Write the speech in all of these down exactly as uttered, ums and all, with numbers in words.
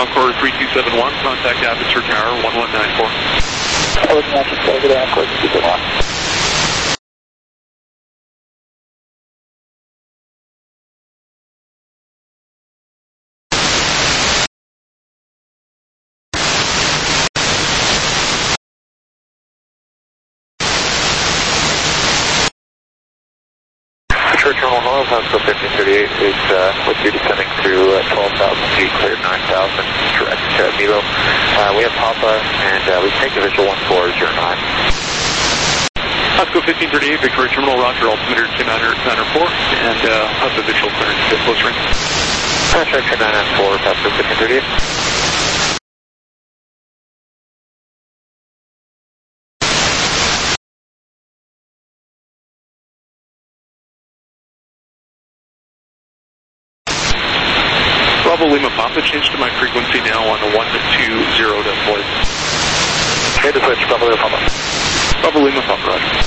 Encore three two seven one, contact Abbotsford Tower one one nine four. I was not just over there, Encore three two seven one. Detroit Terminal North, Pasco fifteen thirty-eight is uh, with you descending through uh, twelve thousand feet, cleared nine thousand, direct to Milo. Uh, we have Papa, and uh, we take the visual one four zero nine. Pasco fifteen thirty-eight, Victoria Terminal, roger, altimeter two nine nine four, and uh, Pasco visual clearance to close ring. Pasco two nine nine four, Pasco fifteen thirty-eight. Bravo Lima Papa, change to my frequency now on the one two zero decimal. Okay, to switch, Bravo Lima Papa. Bravo Lima Papa, roger.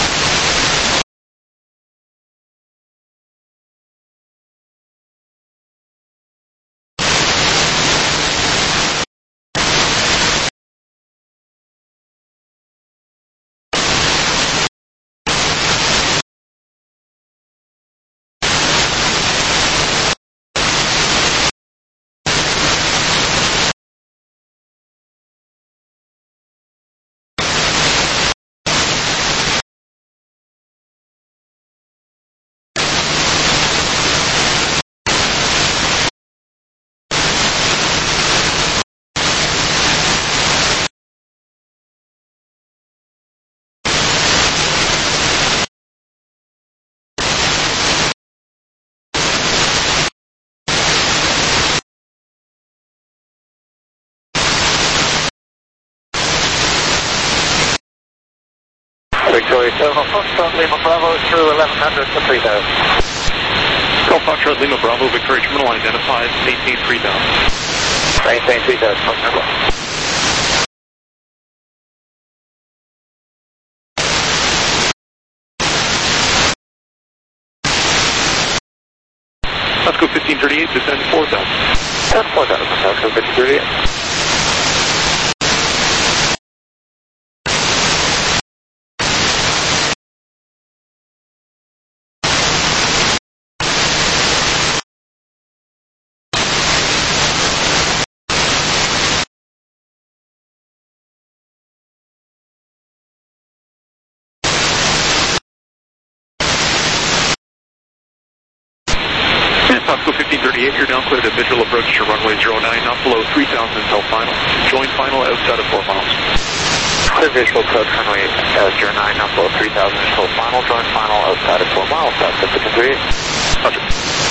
Victoria Terminal, Foxtrot Lima Bravo through eleven hundred to three thousand. Golf Foxtrot Lima Bravo, Victoria Terminal identified, maintain three thousand. Maintain three thousand, Foxtrot. Pasco fifteen thirty-eight, descend four thousand. Descend four thousand, Pasco fifteen thirty-eight. Pasco fifteen thirty-eight, you're now cleared to visual approach to runway zero nine, not below three thousand until final. Join final outside of four miles. Clear visual approach runway uh, zero nine, not below three thousand until final. Join final outside of four miles. Pasco fifteen thirty-eight. Roger.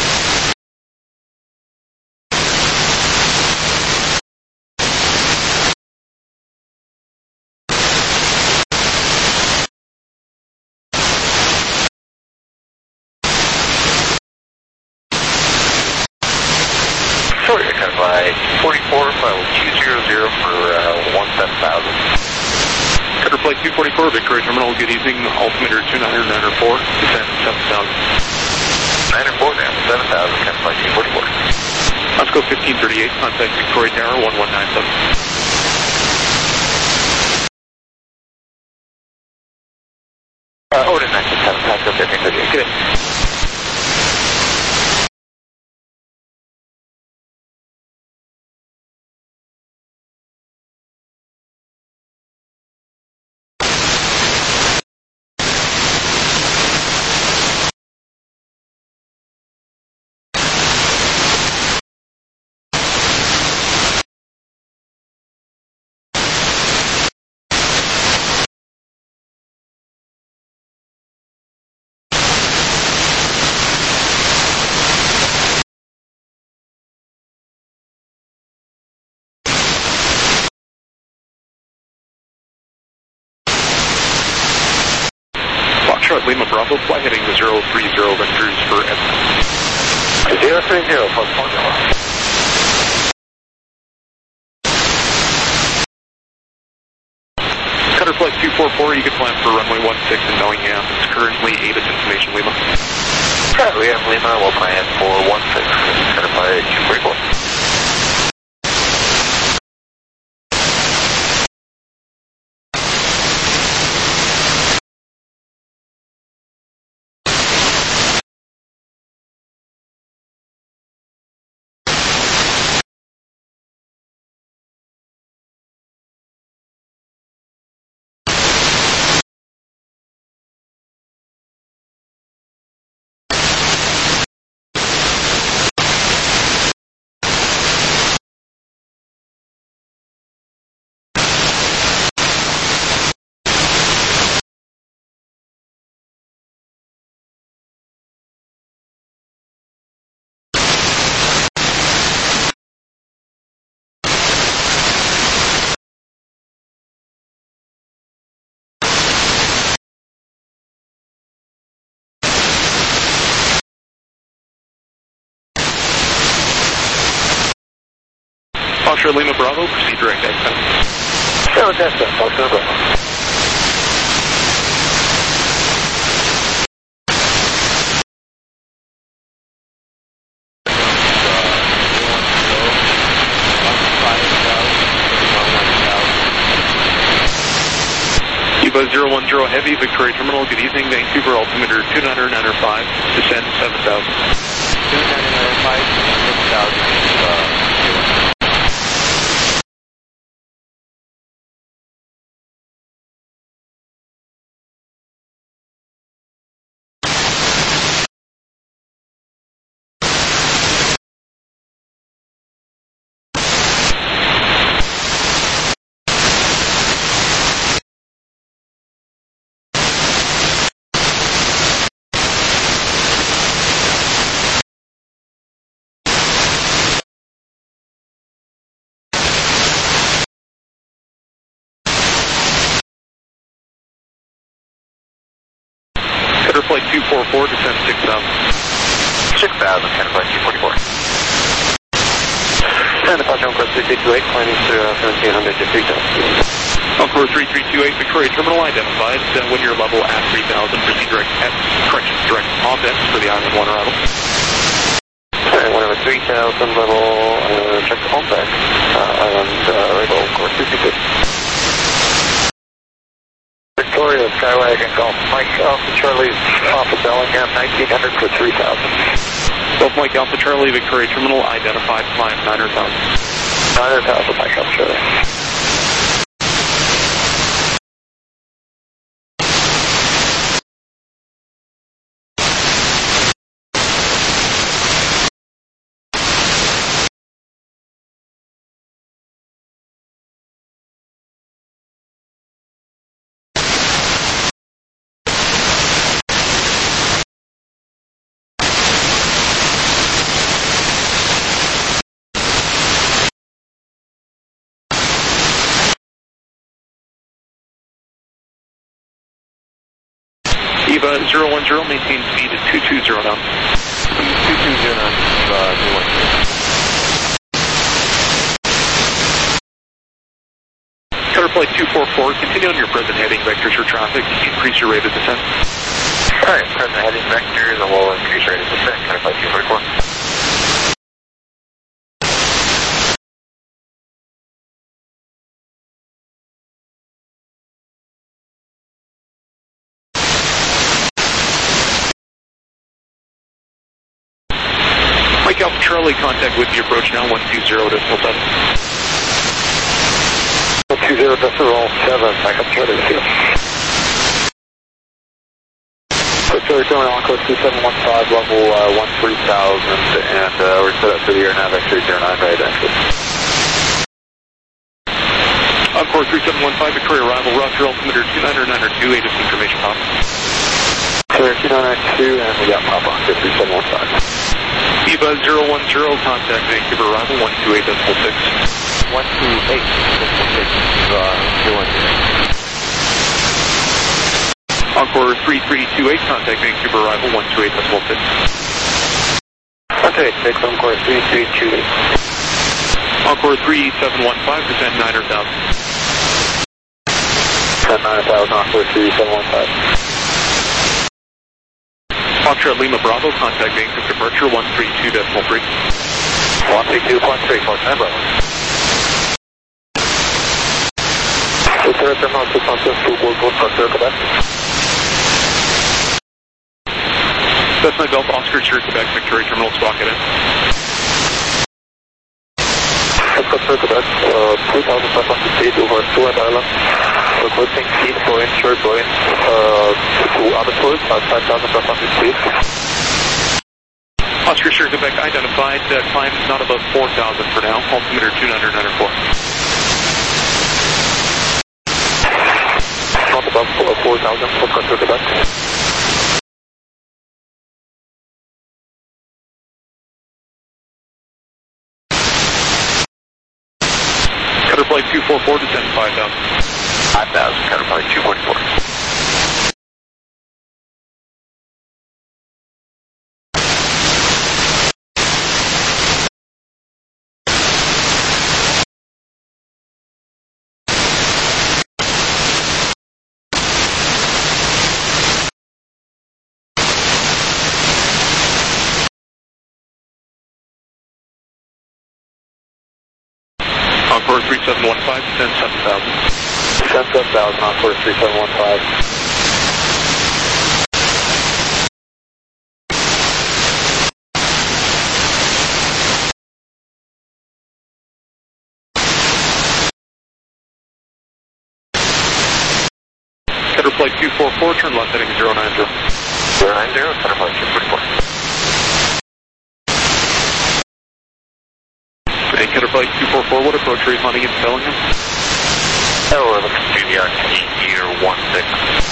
Sorry, kind of by forty-four, level two zero zero for uh, one seven thousand. Cutter flight two forty-four, Victoria Terminal, good evening, altimeter two nine nine four, descend seven thousand. nine four now, seven thousand, cutter flight two forty-four. Let's go fifteen thirty-eight, contact Victoria Tower one one nine seven. Uh, Odin nine six seven, Pasco fifteen thirty-eight. Good. Foxtrot Lima Bravo, fly heading to zero three zero vectors for Edmonton. zero three zero plus formula. Cutter flight two forty-four, you can plan for runway one six in Bellingham. It's currently A T I S information, Lima. We have Lima, we'll plan for one six, cutter flight two forty-four. Foxtrot Lima Bravo, proceed direct exit. Direct exit, Foxtrot Bravo. Eva zero one zero Heavy, Victoria Terminal, good evening, Vancouver, altimeter two nine nine five, descend seven thousand. two nine nine five, seven thousand, uh, Cutter flight two four four, descend six thousand. six thousand, Cutter flight two forty-four. And the Foxtrot Encore three three two eight, climbing through uh, seventeen hundred to three thousand. Encore three three two eight, Victoria Terminal identified, uh, when your level at three thousand, proceed direct S, correction, direct off-X for the Island one arrival. And whenever three thousand level, uh, check off-X, uh, Island uh, arrival, Encore three three two. Victoria, Skywagon, Golf Mike Alpha Charlie, off of Bellingham, nineteen hundred for three thousand. Golf Mike Alpha Charlie, Victoria Terminal identified, climb nine hundred thousand. nine hundred thousand, Mike Alpha Charlie. Eva zero one zero, maintain speed at two two zero now. two two zero nine, uh, zero one zero. Cutter flight two four four, continue on your present heading vectors for traffic, increase your rate of descent. Alright, present heading vectors, and we'll increase rate of descent, Cutter flight two forty-four. Mike Alpha Charlie, contact with the approach now, one two zero decimal seven. one two zero decimal seven, Mike Alpha Charlie, field. Victoria Terminal, Encore two seven one five, level uh, one three thousand, and uh, we're set up for the air nav X three zero nine, right exit. Encore three seven one five, Victoria arrival, roger, altimeter two nine nine two, eight is information pop. Victoria two nine nine two, and we got pop on three seven one five. Eva zero one zero, contact Vancouver arrival, one two eight decimal six. one two eight decimal six, uh, zero one zero. Encore three three two eight, contact Vancouver arrival, one two eight decimal six. Okay, take Encore three three two eight. Encore three seven one five, descend nine hundred thousand. nine hundred thousand, Encore three seven one five. Foxtrot Lima Bravo, contact Vancouver departure, one three two decimal three. one three two point three, Foxtrot Bravo. Victoria Terminal two point six, two four four, Foxtrot Quebec. Cessna Golf Oscar, Sierra Quebec, Victoria Terminal, squawk it in. Foxtrot Quebec, uh, two thousand five hundred feet over Stewart Island. Requesting feet for insured going uh, to Abbotsford at five thousand five hundred feet. Oscar, Sierra Quebec, identified, uh, climb not above four thousand for now, altimeter two nine nine four. Not above four thousand for Foxtrot Quebec. Cutter flight two four four, descend five thousand. five thousand, Cutter flight two forty-four. Encore three seven one five, descend seven thousand. Descend seven thousand, Encore three seven one five. Cutter flight two four four, turn left heading zero nine zero. zero nine zero, Cutter flight two four four. Hey, Cutter flight two four four, what approach are you planning in Bellingham? Oh, we're looking to the R T gear one six.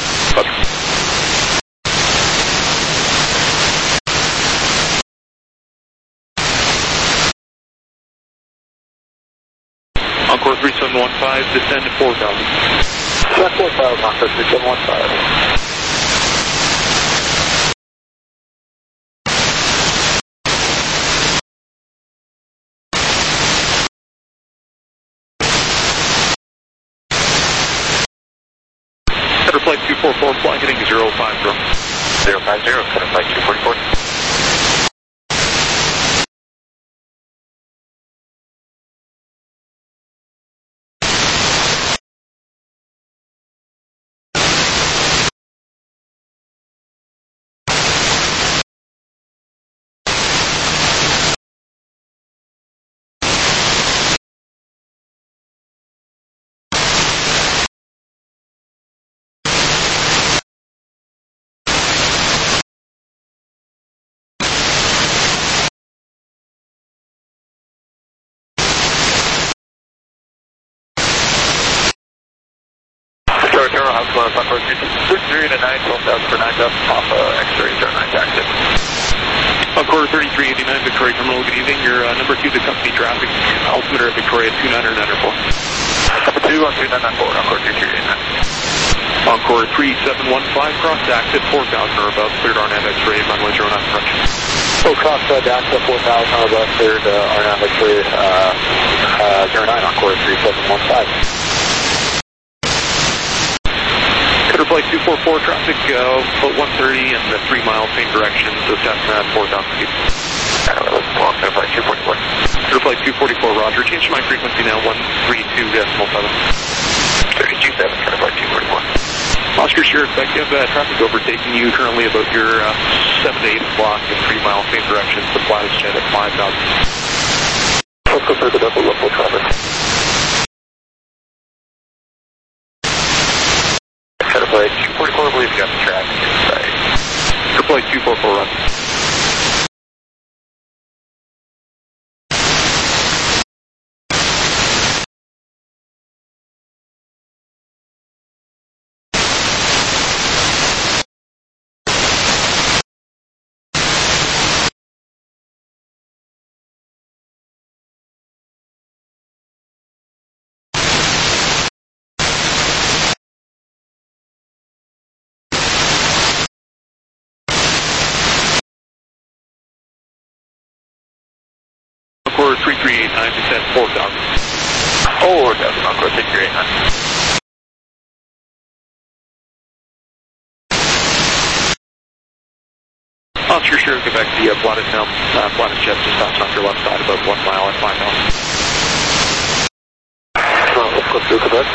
Encore three seven one five, descend to four thousand. Descend four thousand, Encore three seven one five. Cutter flight two four four, flying heading zero five zero. zero five zero, Cutter flight two four four. Tortoro, how's it going? Encore three to nine, twelve thousand for nine thousand, Papa, X-ray, zero nine, active. Encore thirty-three eighty-nine, Victoria Terminal, good evening. Your uh, number two to company traffic, altimeter at Victoria two nine nine four. Number two on two nine nine four, Encore thirty-three eighty-nine. Encore three seven one five, cross active four thousand or above, cleared R N A V X-ray, runway zero nine approach. Oh, cross uh, dash to four thousand or above, cleared uh, R N A V X-ray, uh, uh, zero nine, Encore three seven one five. Cutter flight two four four, traffic uh, about one thirty and the three miles, same direction, so Cessna at four thousand feet. Cutter flight two forty-four. Cutter flight two forty-four, roger. Change my frequency now, one three two decimal seven. thirty-two seven, Cutter flight two forty-four. Oscar Sierra, Quebec, you have uh, traffic overtaking you currently about your uh, seven to eight o'clock in three miles, same direction, so flattest jet at five thousand. Let's go for the double local traffic. Cutter flight two forty-four, I believe you got the traffic inside. Cutter flight two four four, run. Encore three three eight nine, descend four thousand. four thousand, Encore three three eight nine. Oscar Sierra, Quebec, the uh, flattest, now, uh, flattest jet just stops off your left side about one mile at five thousand. Uh, let's go through Quebec.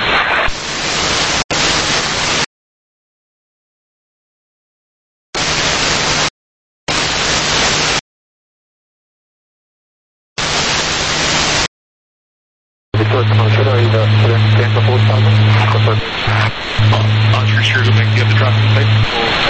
Oscar Sierra, Quebec, do you have the traffic in sight?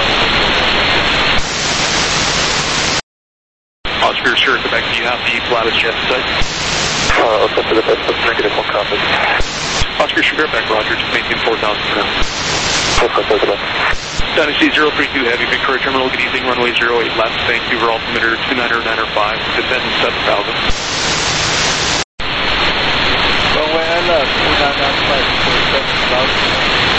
Oscar Sierra, Quebec, do you have the flattest jet in sight? Uh, let's go for the best, let's negative one copy. Oscar Sierra, Quebec, roger, just maintain four thousand for now. Let's go for Quebec. Dynasty zero three two Heavy, Victoria Terminal, good evening, runway zero eight left, Vancouver altimeter two nine nine five, descend seven thousand. Runway left, two nine nine five, seven thousand.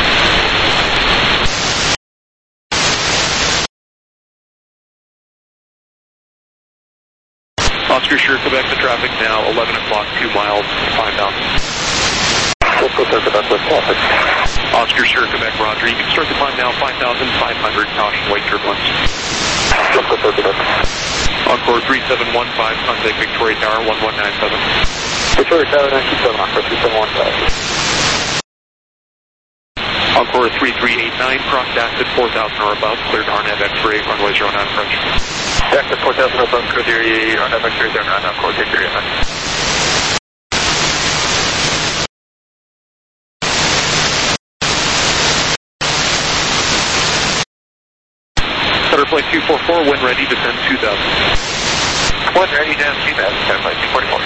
Oscar Sierra, Quebec, the traffic now, eleven o'clock, two miles, five thousand. Let's go for Quebec with traffic. Oscar Sierra, Quebec, roger. You can start the climb now, five thousand five hundred, caution, weight turbulence. Let's go for Quebec. Encore three seven one five, contact Victoria Tower, one one nine seven. Victoria Tower nine two seven, Encore three seven one five. Encore three three eight nine, crossed acid four thousand or above, cleared R N A V X-ray, runway zero nine approach. Acid four thousand or above, cleared area, R N A V X-ray zero nine, Encore take area nine. Cutter flight two four four, wind ready, descend two thousand. Wind ready, down two thousand, cutter flight two forty-four.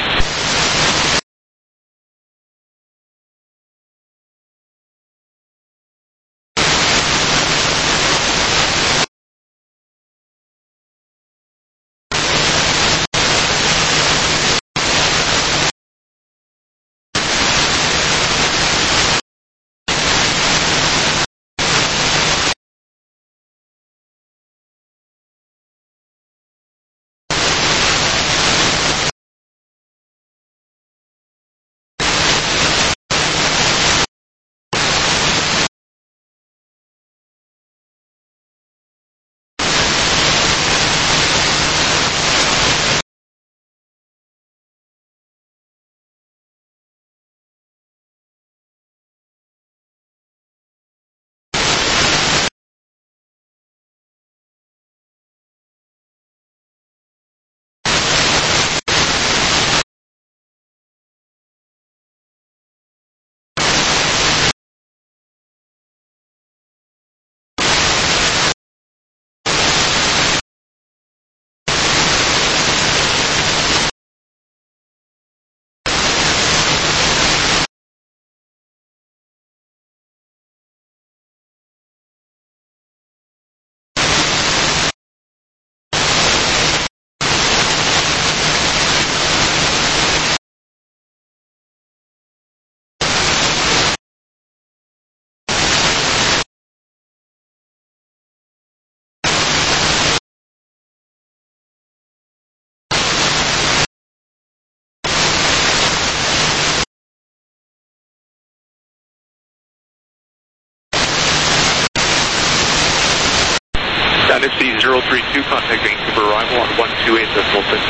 Dynasty zero three two, contact Vancouver arrival on one two eight decimal six.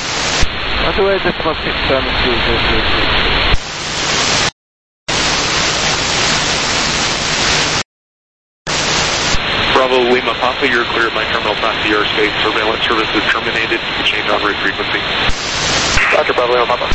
one two eight decimal six, Dynasty zero three two. Bravo Lima Papa, you're clear of my terminal past the airspace. Surveillance services terminated. Change en route frequency. Roger, Bravo Lima Papa.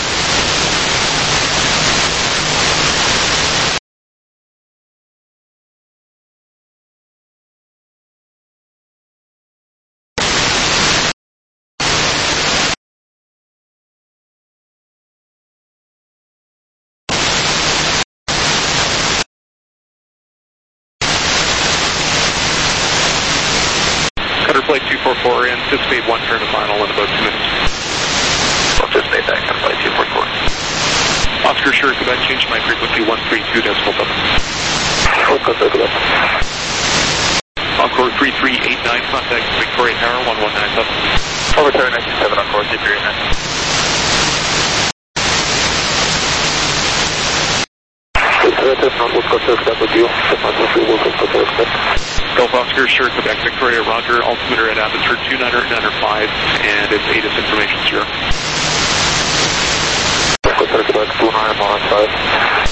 Cutter flight two four four, anticipate one turn to final in about two minutes. Anticipate that, cutter flight two four four. Oscar Sure, Quebec, change my frequency one three two decimal seven. Oscar Sure, Quebec. Encore three three eight nine, contact Victoria Tower one one nine seven. Over Tower nine two seven, Encore take area nine. Gulf Oscar, sure, Quebec, Victoria, Roger, altimeter at atmosphere two nine nine five, and it's A T I S information zero. Quebec, two nine nine five.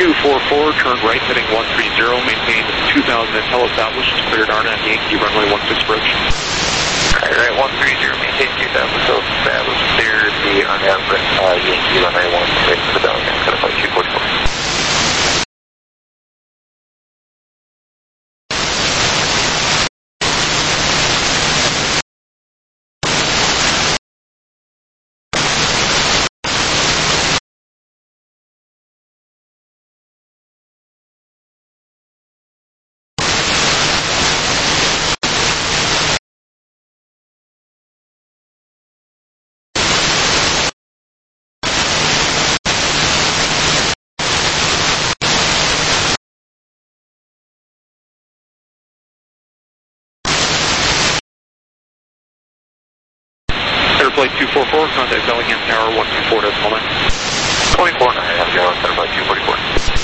two four four, turn right heading one three zero, maintain two thousand until established, cleared R N A Yankee runway one six approach. Alright, right, one three zero, maintain two thousand until established, clear the R N A uh, Yankee runway one six, medallion, set up by two forty-four. Airplane two four four, contact Bellingham Tower one two four decimal nine. twenty-four nine, have you on, set up by two forty-four.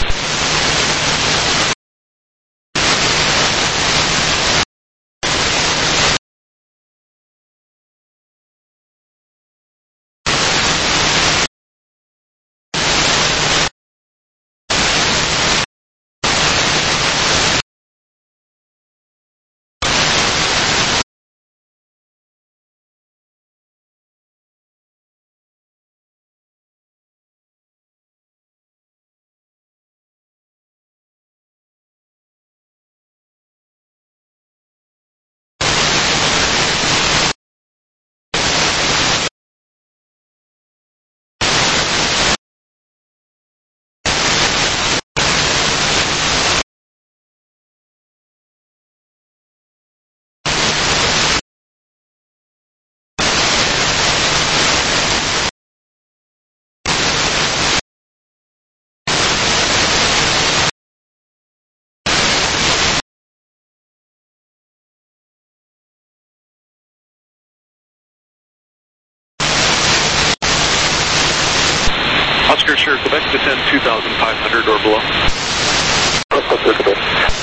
Oscar Sierra Quebec, descend two thousand five hundred or below. Oscar Quebec.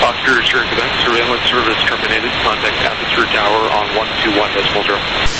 Oscar, Sierra Quebec, surveillance service terminated. Contact Abbotsford Tower on one two one decimal zero.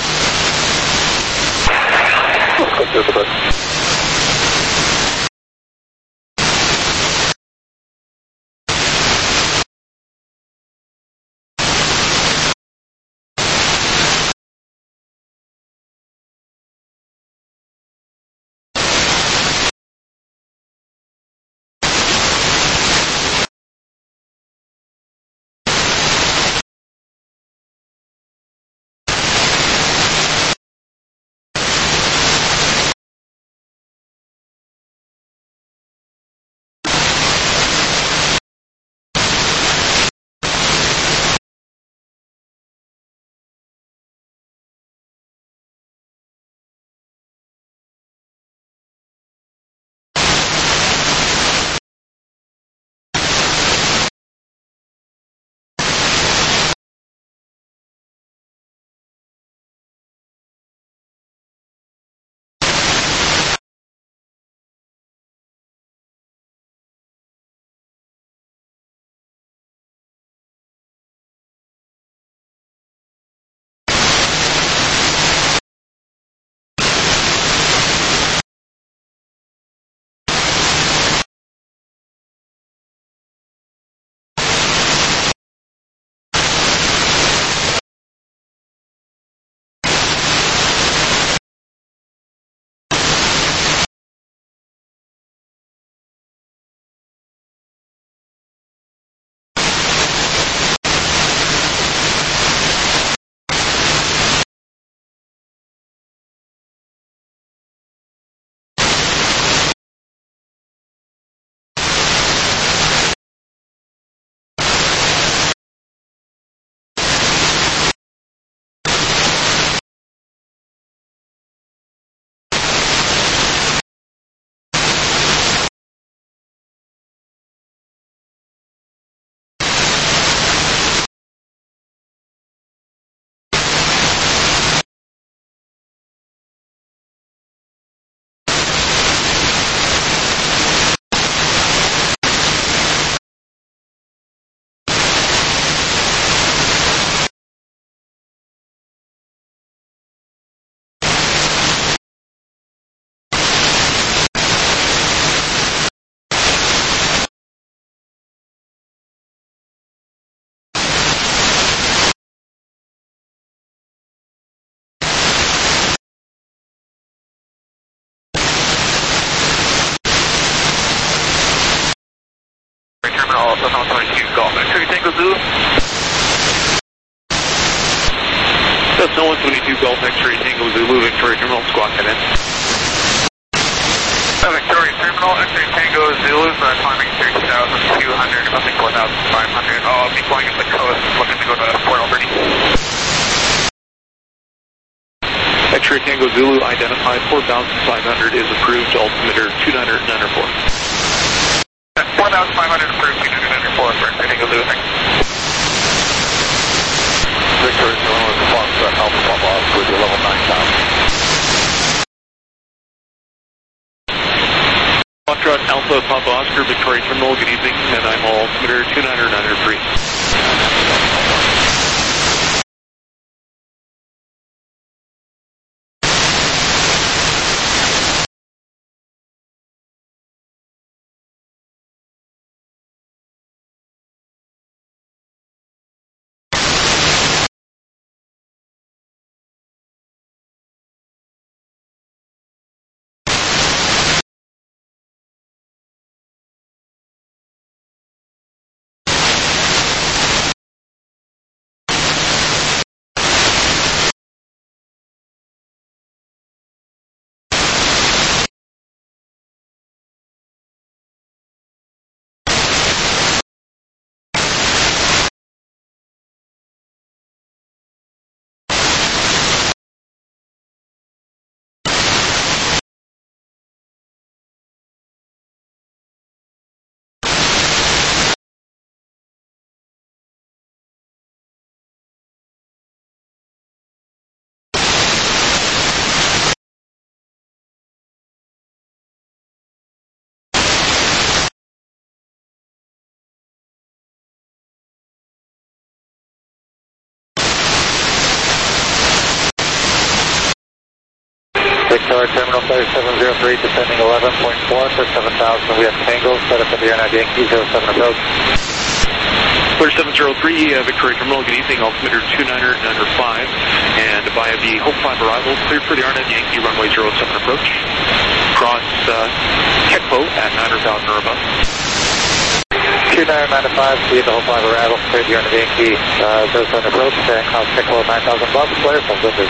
Terminal, Cessna twenty-two, Golf X-ray Tango Zulu. Cessna one twenty-two, Golf X-ray Tango Zulu, Victoria Terminal, squawk head in. Uh, Victoria Terminal, X-ray Tango Zulu, uh, climbing thirty thousand two hundred, something four thousand five hundred. Oh, I'll be flying up the coast, looking to go to Port Alberni. X-ray Tango Zulu identified four thousand five hundred is approved, altimeter two hundred nine four. four thousand five hundred approved, two hundred nine four for X-ray Tango Zulu, thanks. Victoria Terminal is Foxtrot Alpha Papa Oscar with your level nine thousand. Foxtrot Alpha Papa Oscar, Victoria Terminal, good evening, and I'm altimeter two nine nine three. Tower Terminal Flight seven zero three, descending eleven point four for seven thousand. We have Tango, set up at the Airnav Yankee zero seven approach. Clear seven zero three, uh, Victoria Terminal, good evening, altimeter two niner niner five, and via the Hope five arrival, cleared for the Airnav Yankee runway zero seven approach, cross uh, Kekpo at niner thousand or above. two niner niner five, see the Hope five arrival, cleared the Airnav Yankee uh, zero seven approach, and cross Kekpo at nine thousand above, clear from Blizzard.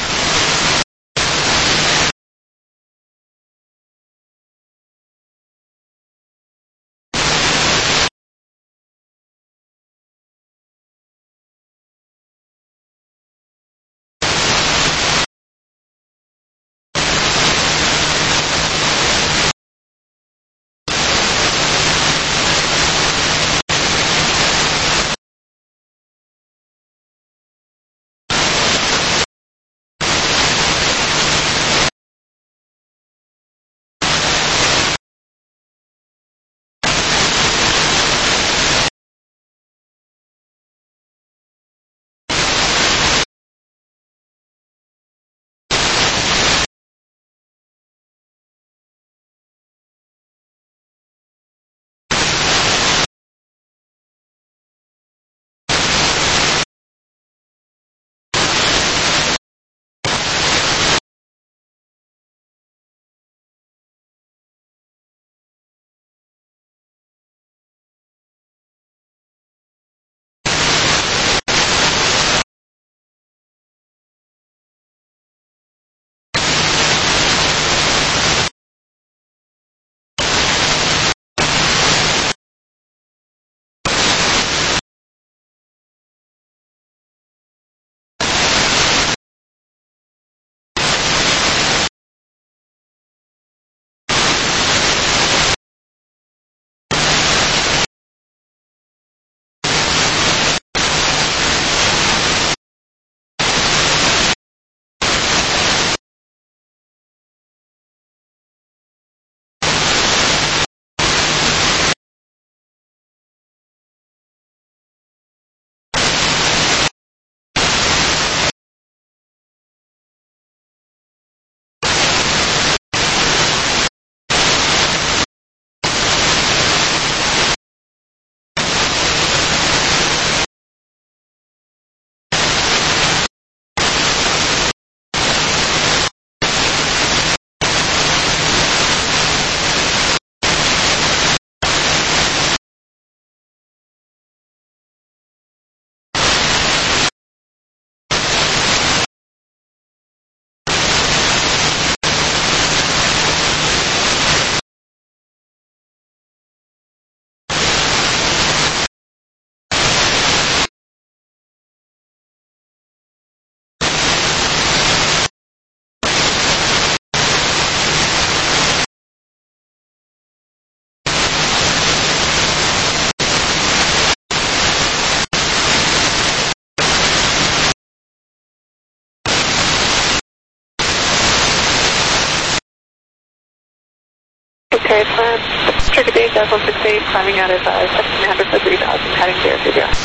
Okay, plan. Trigger date, Jazz one six eight, climbing out of uh, seventeen hundred for three thousand, heading zero two zero.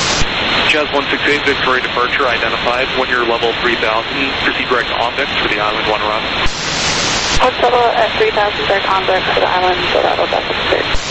Jazz one six eight, Victoria departure identified, one year level three thousand, proceed direct convex for the island one arrival. Post level at three thousand, direct convex for the island, so that'll definitely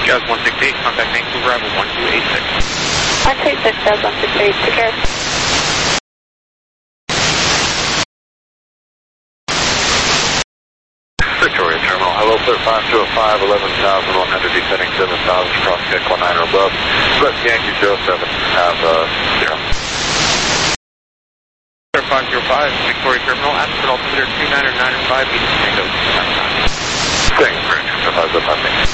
Jazz one six eight, contact Vancouver, arrival one two eight six. one two eight six, Jazz one six eight, take care. Victoria Terminal, hello, clear five two five, eleven thousand one hundred, descending seven thousand, cross check one nine or above. West Yankee zero seven, have uh, zero. Clear five zero five, Victoria Terminal, aspect altimeter two nine nine five, East Tango. Thanks, Grant, two five zero five, thanks.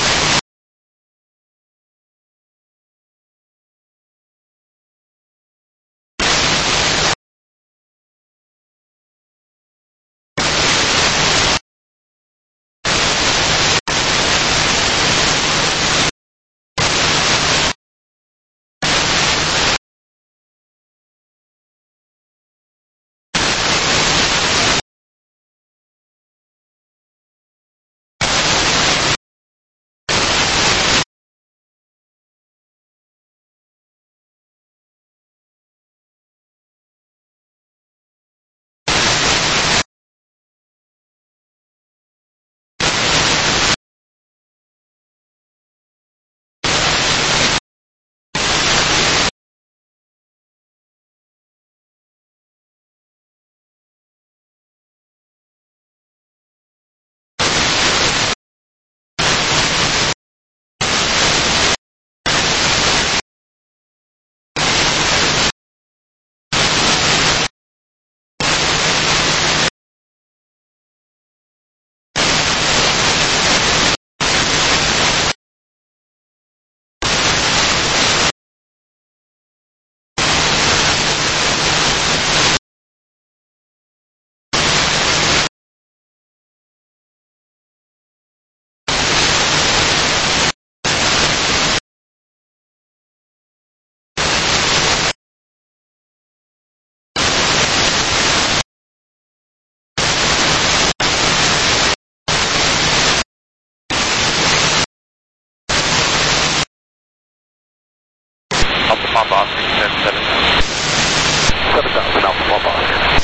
Alpha Papa Oscar, seven thousand. seven thousand, Alpha Papa Oscar.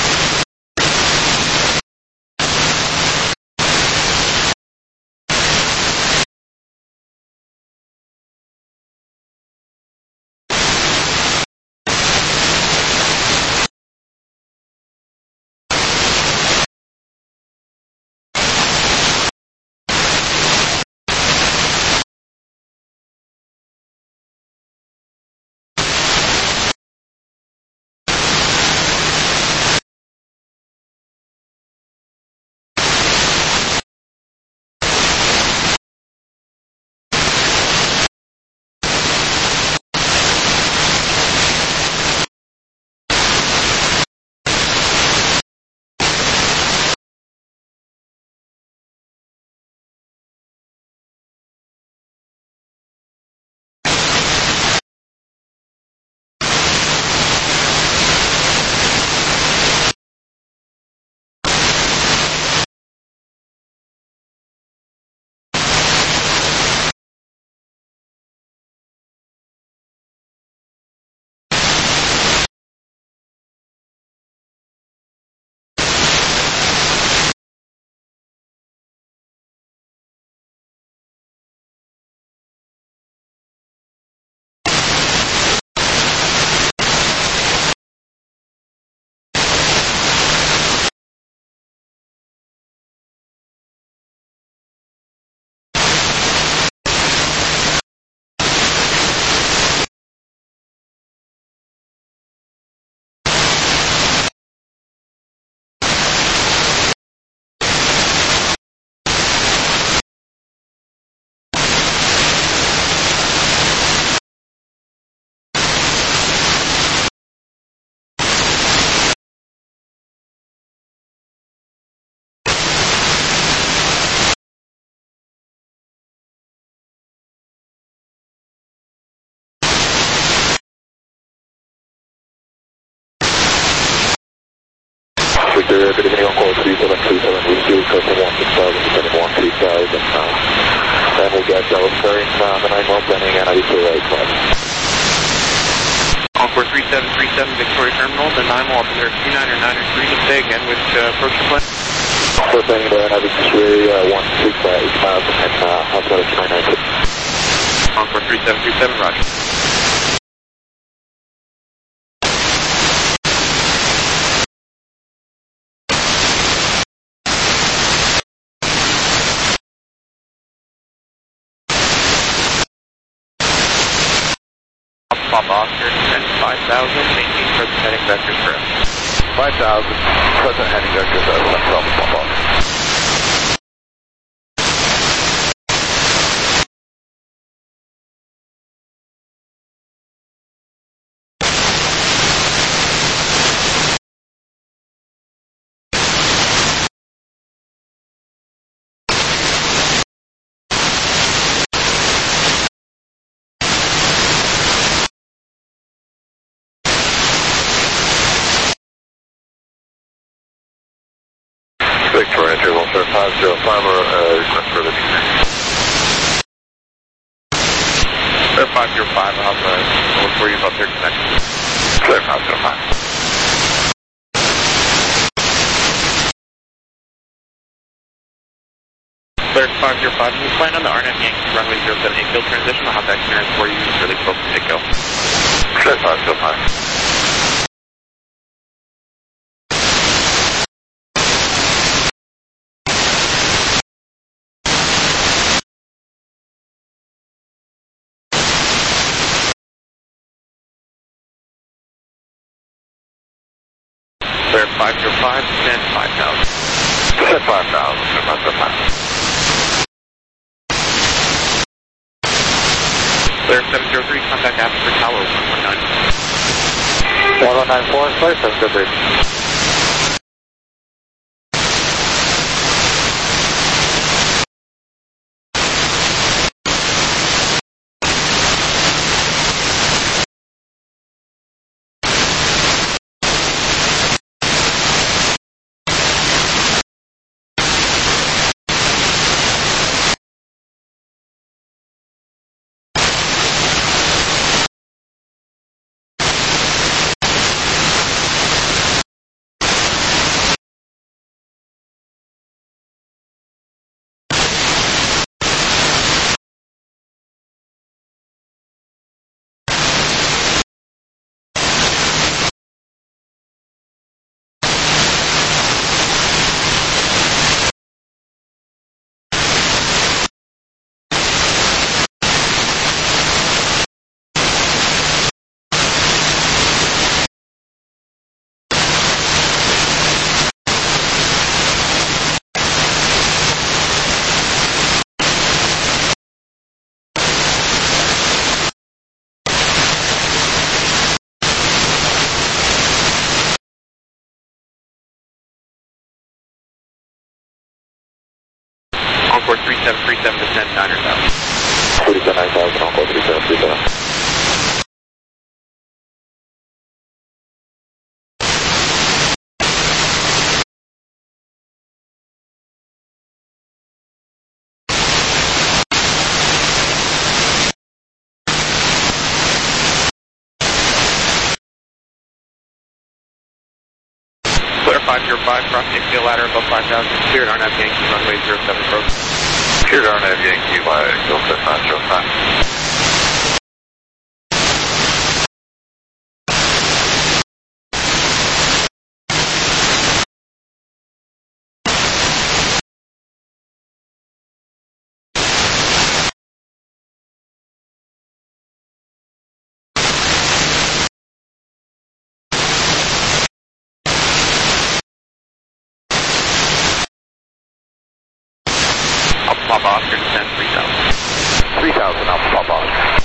Victor, good evening, on call three seven two seven, we do custom one six thousand, descending one two thousand, uh, and we got Dallas bearing, uh, the nine one landing, and I D two right class. Encore three seven three seven, Victoria Terminal, the nine one altimeter two nine nine three, say again, which uh, approach your plan? First landing there, and I D two uh, one six eight thousand, and uh, outside of two nine nine six. seven, roger. Papa Oscar, descend five thousand, maintain present heading vectors correct. five thousand, present heading vectors at left Alpha Papa Oscar. Victoria two one seven five zero five, uh, request for the descent. Clear five zero five, I'll have uh, look for you about their connection. Clear five zero five. Clear five zero five, we plan on the R N F Yankee runway zero seven eight field transition. I'll have that clearance for you really close to take go. Clear five zero five. Clear five zero five, descend five thousand. Clear five thousand, clear five zero five. Clear seven zero three, contact Africa Tower one one nine. one one nine four, clear seven zero three. Encore three seven three seven, descend niner thousand. three seven nine thousand, Encore three seven three seven. Clear five zero five, cross taxial ladder above five thousand, cleared R N F Yankee runway zero seven approach. Cleared R N F Yankee by Delta five zero five. Papa Oscar, descend three thousand. three thousand, Alpha Papa Oscar.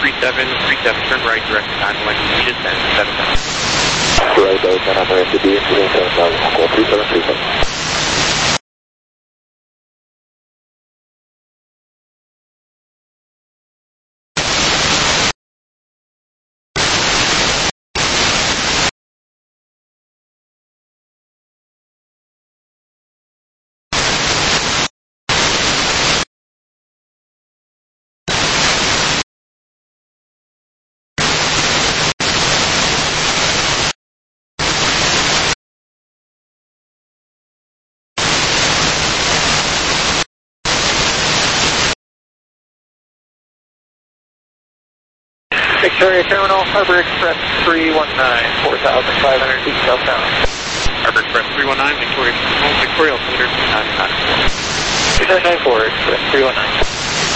three seven three seven, turn right, direct to nine one, just then, seven thousand. Right, those, and I'm ready to be in seven thousand, call three seven three seven. Victoria Terminal, Harbor Express three one nine, four thousand five hundred feet southbound. Harbor Express three one nine, Victoria Terminal, Victoria altimeter two nine nine four. two nine nine four, Express three one nine.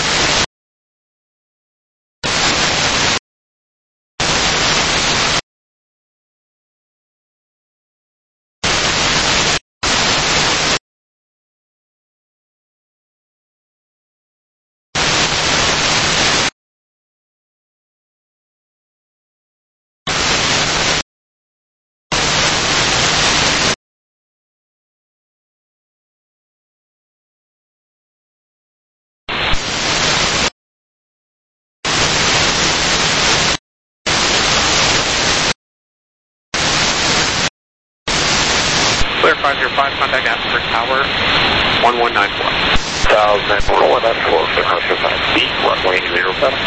Clear five zero five, contact Asper Tower, one one nine four. one one nine four, for Hunter five B, runway zero seven.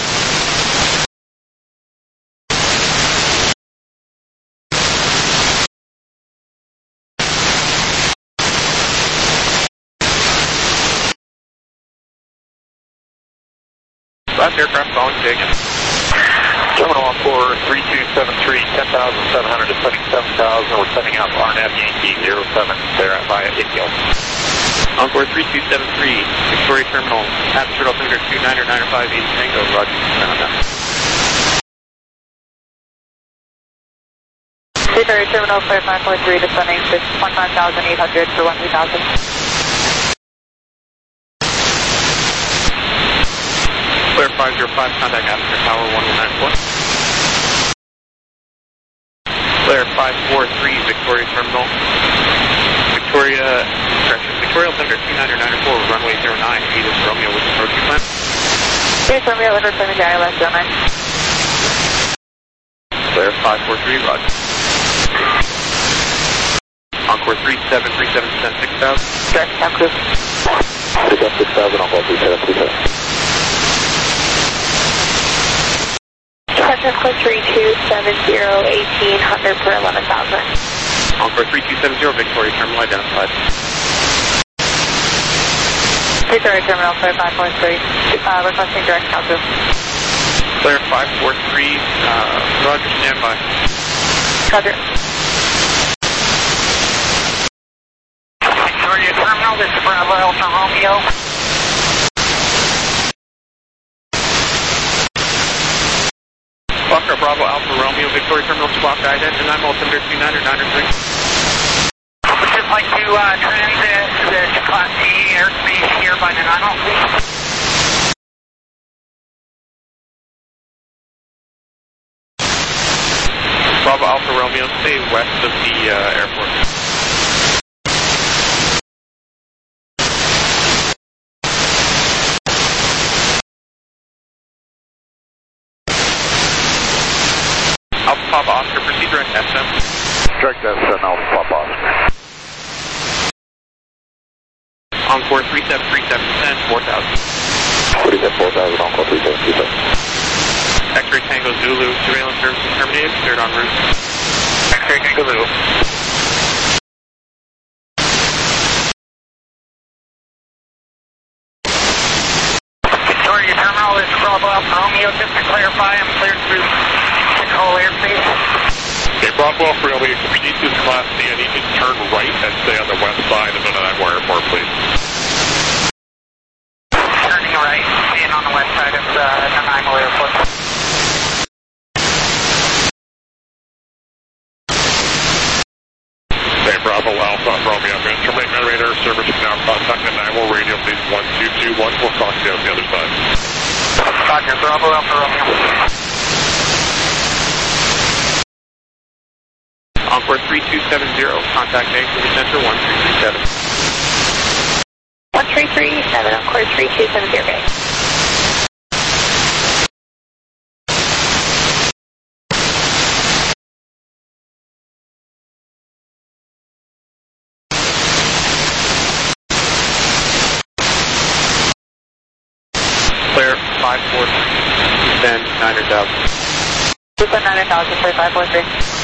Last aircraft calling taken. Terminal on four three two seven three, ten thousand seven hundred to seventy-seven thousand. We're sending out R N F Yankee zero seven there via A P L. Encore three two seven three, Victoria Terminal, attitude altimeter two nine nine five eight Tango, Roger. Victoria Terminal, clear nine point three, descending to twenty-nine thousand eight hundred for one three thousand. Clear five zero five, contact Asper Tower, one one nine four. Clear five four three, Victoria Terminal, Victoria, correction, Victoria altimeter two nine nine four, runway zero nine, eight is Romeo with approaching plan. Yes, Romeo, over seven, I L S zero nine. Clear five four three, Roger. Encore three seven three seven, descend six thousand. Direct to Town Crew. Descend six thousand, I'll call three seven three seven. Cessna Clear three two seven zero, eighteen hundred per eleven thousand. Encore three two seven zero, Victoria Terminal identified. Victoria Terminal, clear five four three, uh, requesting direct Town Crew. Clear five four three, uh, Roger, standby. Roger. Victoria Terminal, this is Bravo Alpha Romeo. Fokker Bravo Alpha Romeo, Victoria Terminal, squawk ident, and I'm altimeter two nine nine three. Would just like to uh, transit the Class C airspace here by Nanaimo, please. Bravo Alpha Romeo, stay west of the uh, airport. Alpha Papa Oscar, proceed direct S M. Direct S M, Alpha Papa Oscar. Encore three seven three seven, descend four thousand. three seven four thousand, Encore three seven three seven. X-ray Tango Zulu, surveillance services terminated, cleared en route. X-ray Tango Zulu. Victoria Terminal, this is Bravo Alpha Romeo. Just to clarify, I'm cleared through control airspace. Okay, Bravo Alpha Romeo, if we need this Class C, I need you to turn right and stay on the west side of the Nanaimo Airport, please. Turning right, staying on the west side of the Nanaimo Airport. Okay, Bravo Alpha Romeo, I'm going to terminate my radar service now. Contact Nanaimo radio, please, one two two one. We'll talk to you on the other side. Roger, Bravo Alpha Romeo. Encore three two seven zero, contact Vancouver Center one three three seven. one three three seven, Encore three two seven zero. Clear five four three, descend nine hundred thousand. Descend nine hundred thousand, clear five four three.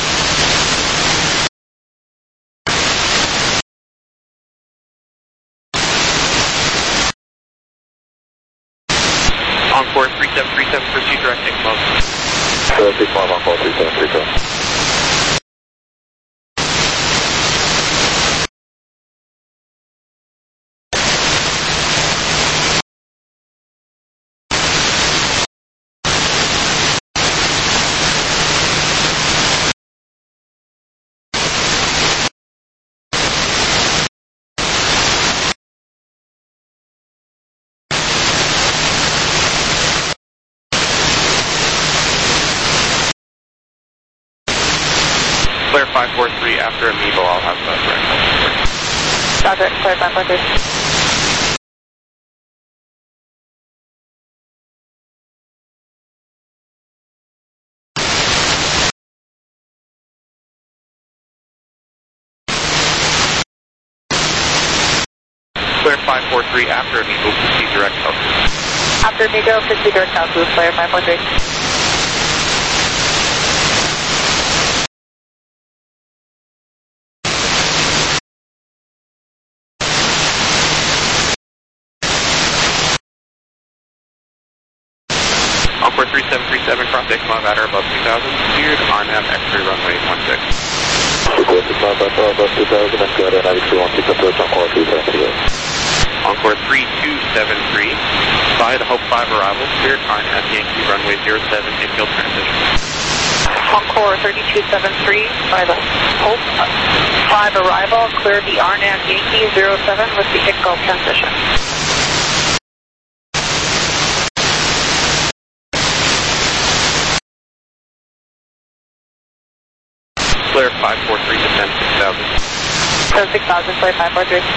Encore three seven three seven, proceed direct, take close. So, six five, Encore three seven three seven. Clear five four three, after Amiibo, I'll have that direct. Roger, clear five four three. Clear five four three, after Amiibo, proceed direct out. After Amigo, proceed direct out, clear five four three. Encore three seven three seven, cross X mile ladder above two thousand, cleared on M X-ray runway one six. Six five, above two thousand, and go to ninety-two one six approach, Encore three seven three. Encore three two seven three, by the Hope five arrival, cleared on M Yankee runway zero seven, infield transition. Encore thirty-two seven three, by the Hope five arrival, clear the R N A V Yankee zero seven with the Gulf transition. Clear five four three, descend six thousand. So six thousand, clear five four three.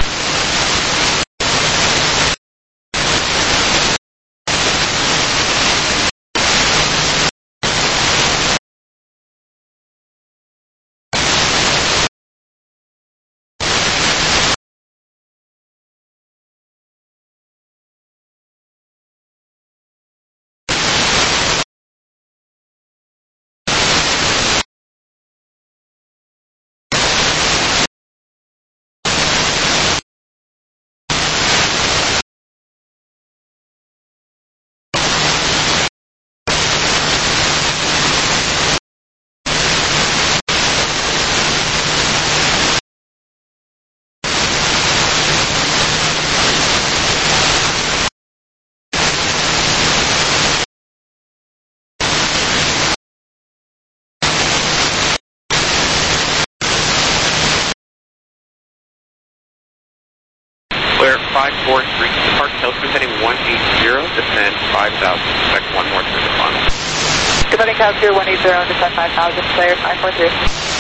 Clear five four three, depart Calgary heading one eight zero, descend five thousand, expect one more through the funnel. Departing Calgary one eight zero, descend five thousand, clear five four three.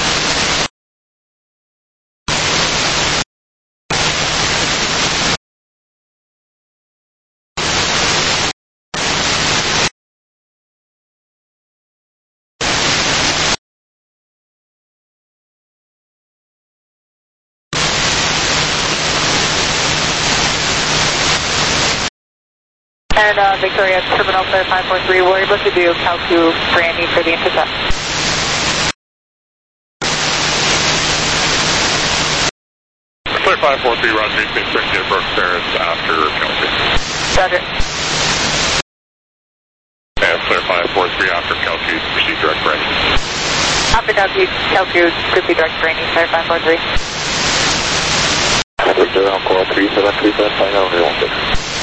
And uh, Victoria, Terminal Clear five four three, we're able to do Calcu Brandy for the intercept. Clear five four three, Roger, expect to approach Paris after Calgary. Roger. And clear five four three, after Calgary, proceed direct Brandy. After Calcu, Calcu, proceed direct Brandy, Clear five four three. Victor, Encore three seven three seven, final one six.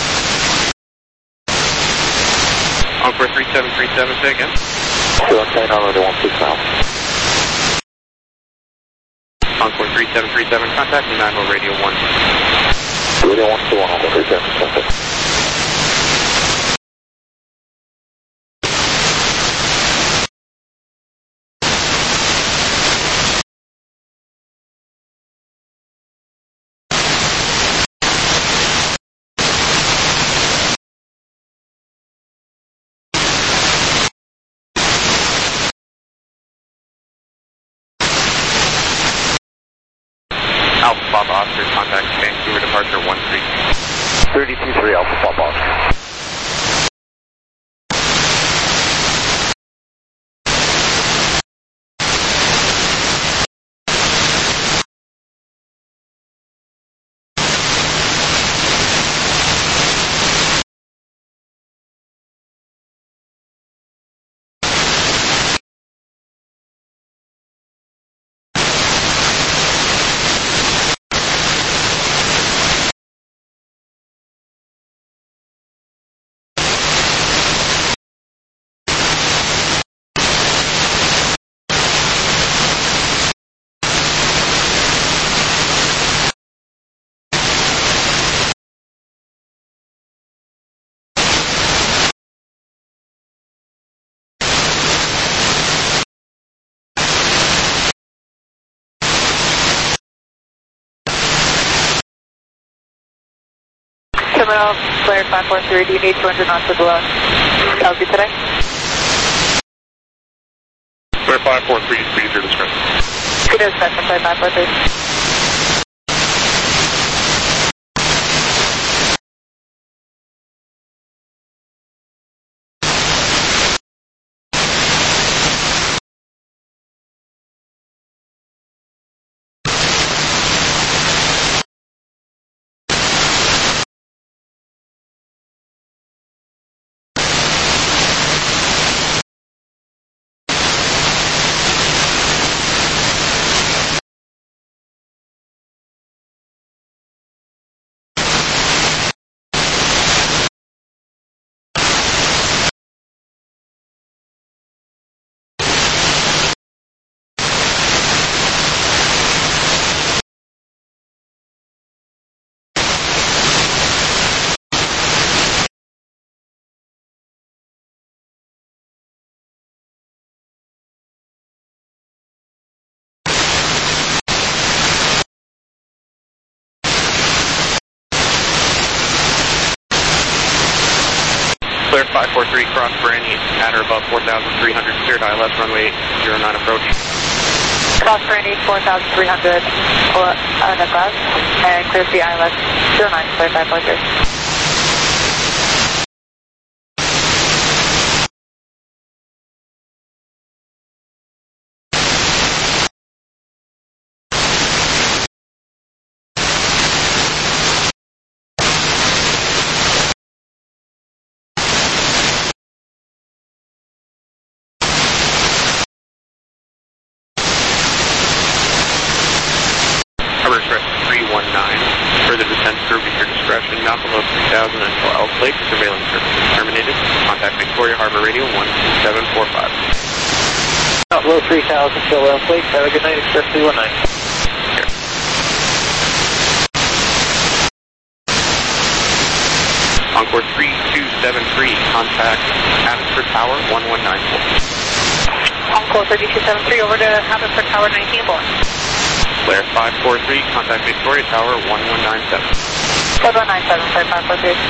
Encore three seven three seven, say again. Still on final one six now. Encore three seven three seven, contact me nine one radio one. Radio one two one, Encore three seven three seven. Alpha Papa Oscar, contact Vancouver departure one three. thirty-two three Alpha Papa Oscar. Terminal, Flare five four three, do you need two hundred knots of below? L Z today? Flare five four three, speed is your discretion. Good discretion, Flare five four three. Flare five four three, cross Branny at or above four thousand three hundred, cleared I L S runway zero nine approach. Cross Brandy, four thousand three hundred, on the cross, and clear the I L S zero nine, Flare five four three. three one nine. Further descent curve at your discretion. Not below three thousand until Elk Lake. Surveillance service is terminated. Contact Victoria Harbor Radio one two seven four five. Not below three thousand until Elk Lake. Have a good night, Express three one nine. Here. Encore three two seven three. Contact Abbotsford Tower one one nine four. Encore thirty-two seven three, over to Abbotsford Tower nineteen four. Flare five four three, contact Victoria Tower one one nine seven. one one nine seven, Flare five four three.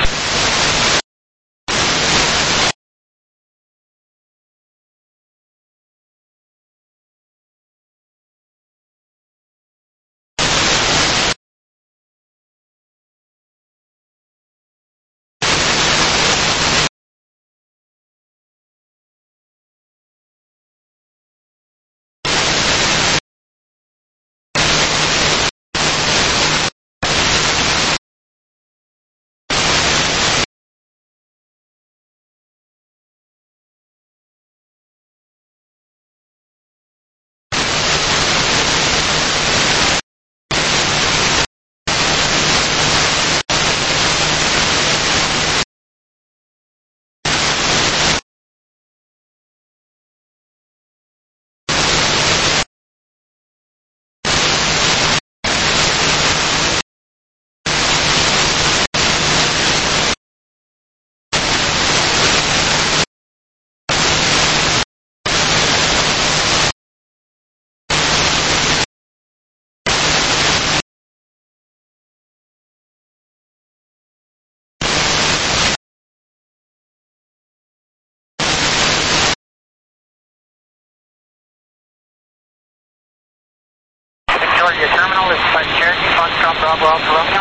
Victoria Terminal is Flight Cherokee. Foxtrot Bravo Alpha Romeo.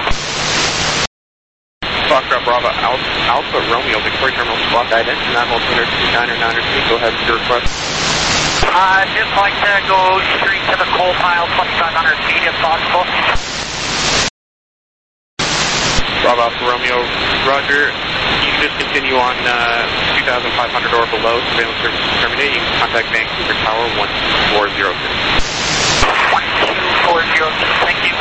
Foxtrot Bravo Alpha, Alpha Romeo, Victoria Terminal squawk guidance, nine altimeter two niner niner three, go ahead with your request. I'd just like to go straight to the coal pile, twenty-five hundred feet if possible. Bravo Alpha Romeo, Roger. You can just continue on uh, two thousand five hundred or below. Surveillance service is terminated. You can contact Vancouver Tower one four zero two. one two four zero two, thank you.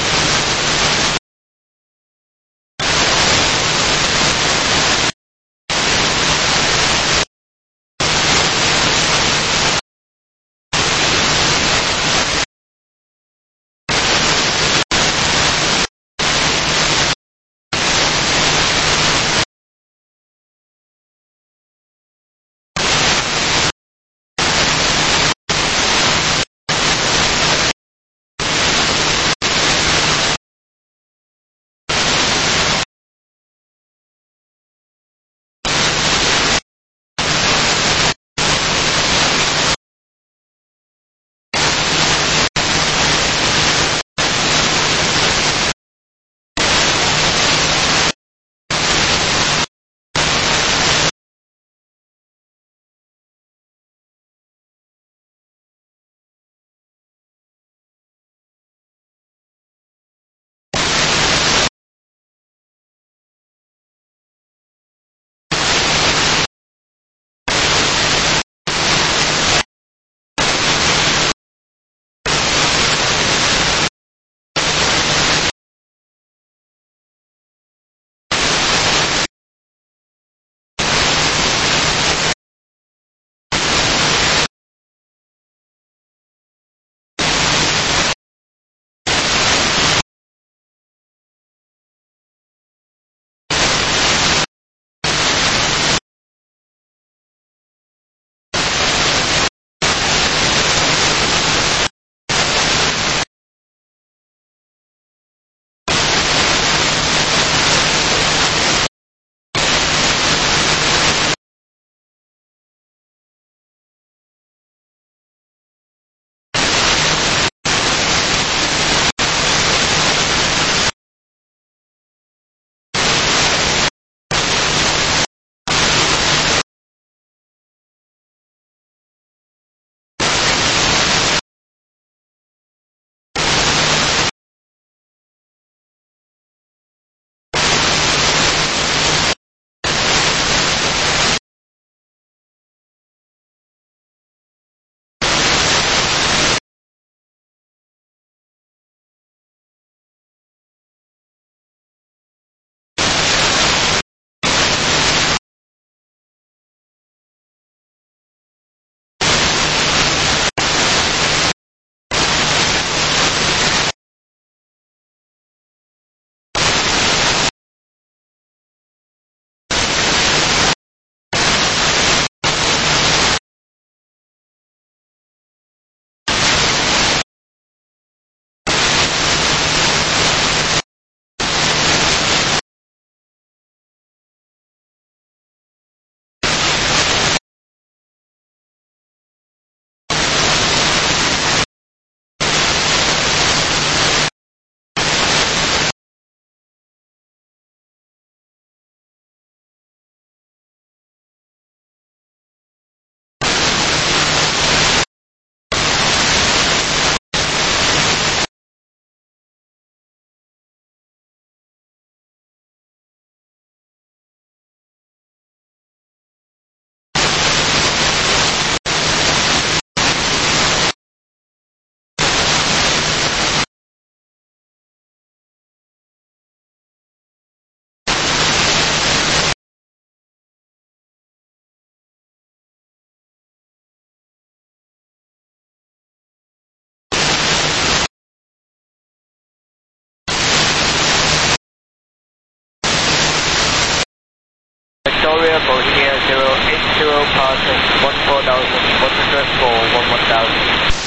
Victoria, Bohemia zero eight zero, passing one four thousand, one hundred for one one thousand.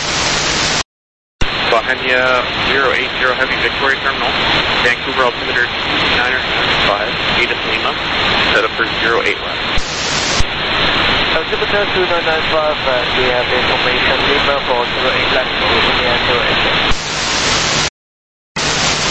Bohemia zero eight zero, Heavy Victoria Terminal, Vancouver altimeter niner five, Edith Lima, set up for zero eight left. Altimeter two nine nine five, and we have information Lima for zero eight left, Bohemia zero eight zero.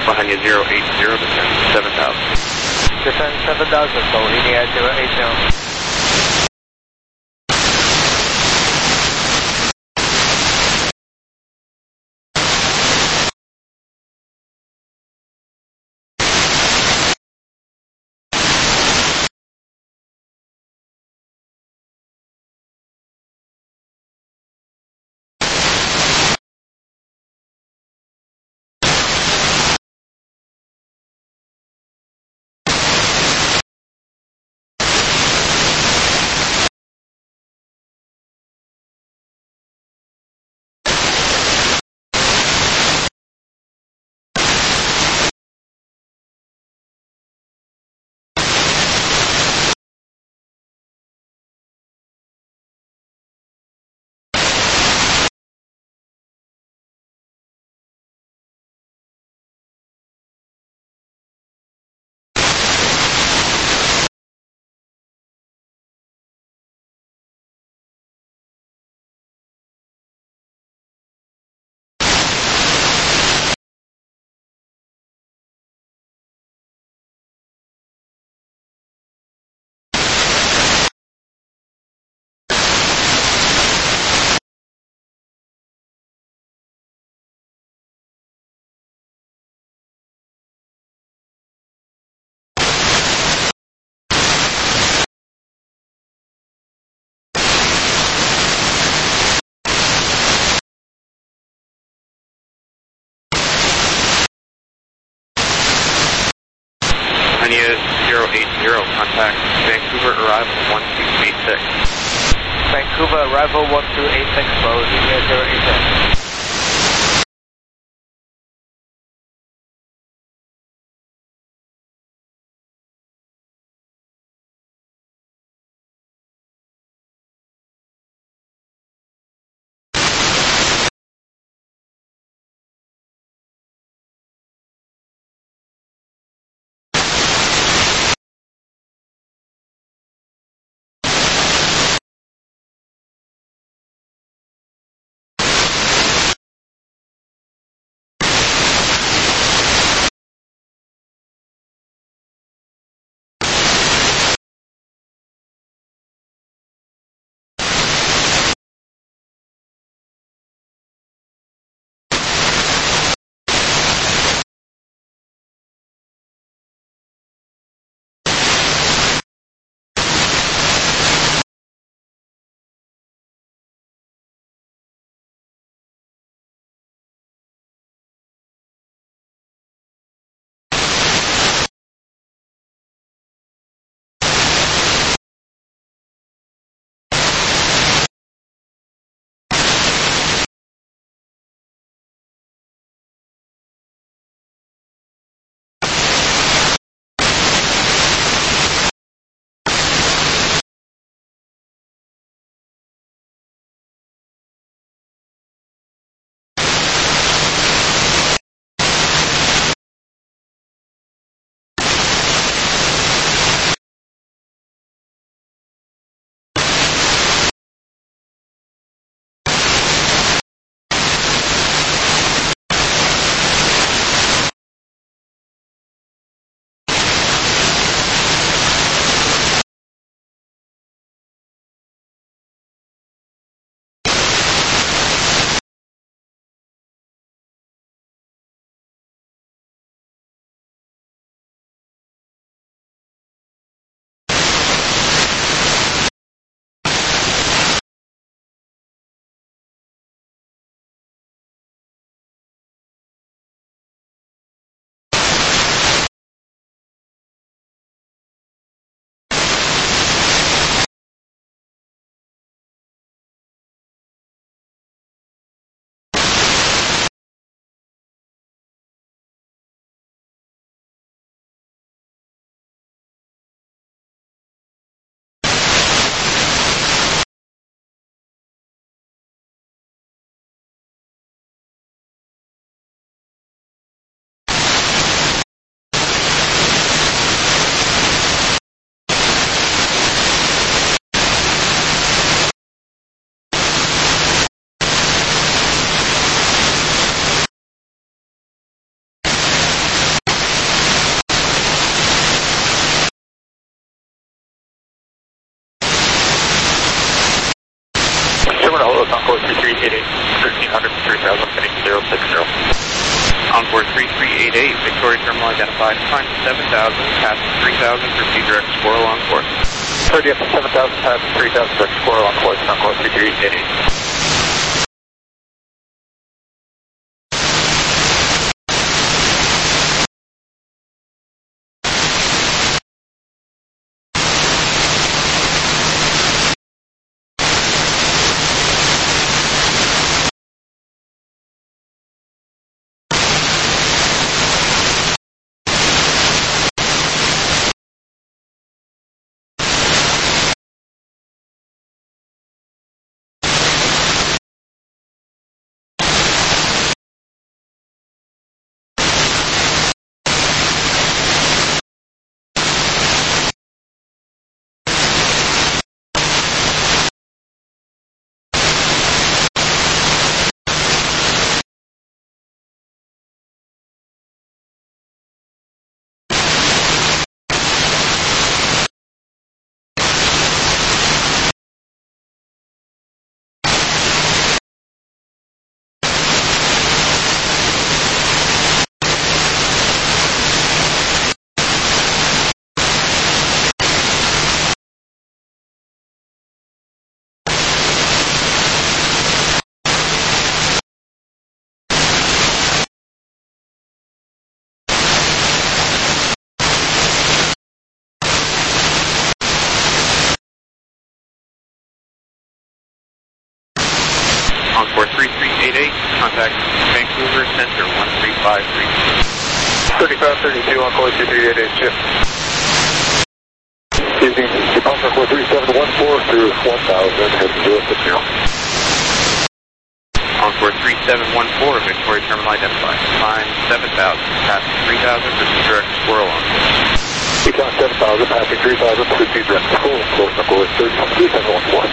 Bahania zero eight zero, descend seven thousand. Descend seven thousand, so linear zero eight zero. Bahania zero eight zero, contact Vancouver arrival one two eight six. Vancouver arrival one two eight six, so linear zero eight zero. three three eight eight, thirteen hundred, three thousand, heading zero six zero. Encore three three eight eight, Victoria Terminal identified, climb to seven thousand, pass three thousand, proceed direct Squirrel on course. thirty up to seven thousand, pass three thousand, direct Squirrel on course, Encore three three eight eight. Encore three three eight eight, contact Vancouver Center one three five three. thirty-five thirty-two, Encore three three eight eight, shift. Using departure for three seven one four through one thousand, heading zero six zero. Encore three seven one four, Victoria Terminal identified, climb seven thousand, pass three thousand, proceed direct Squirrel on course. Econ seven thousand, passing three thousand, proceed direct Squirrel on course, Encore three seven one four.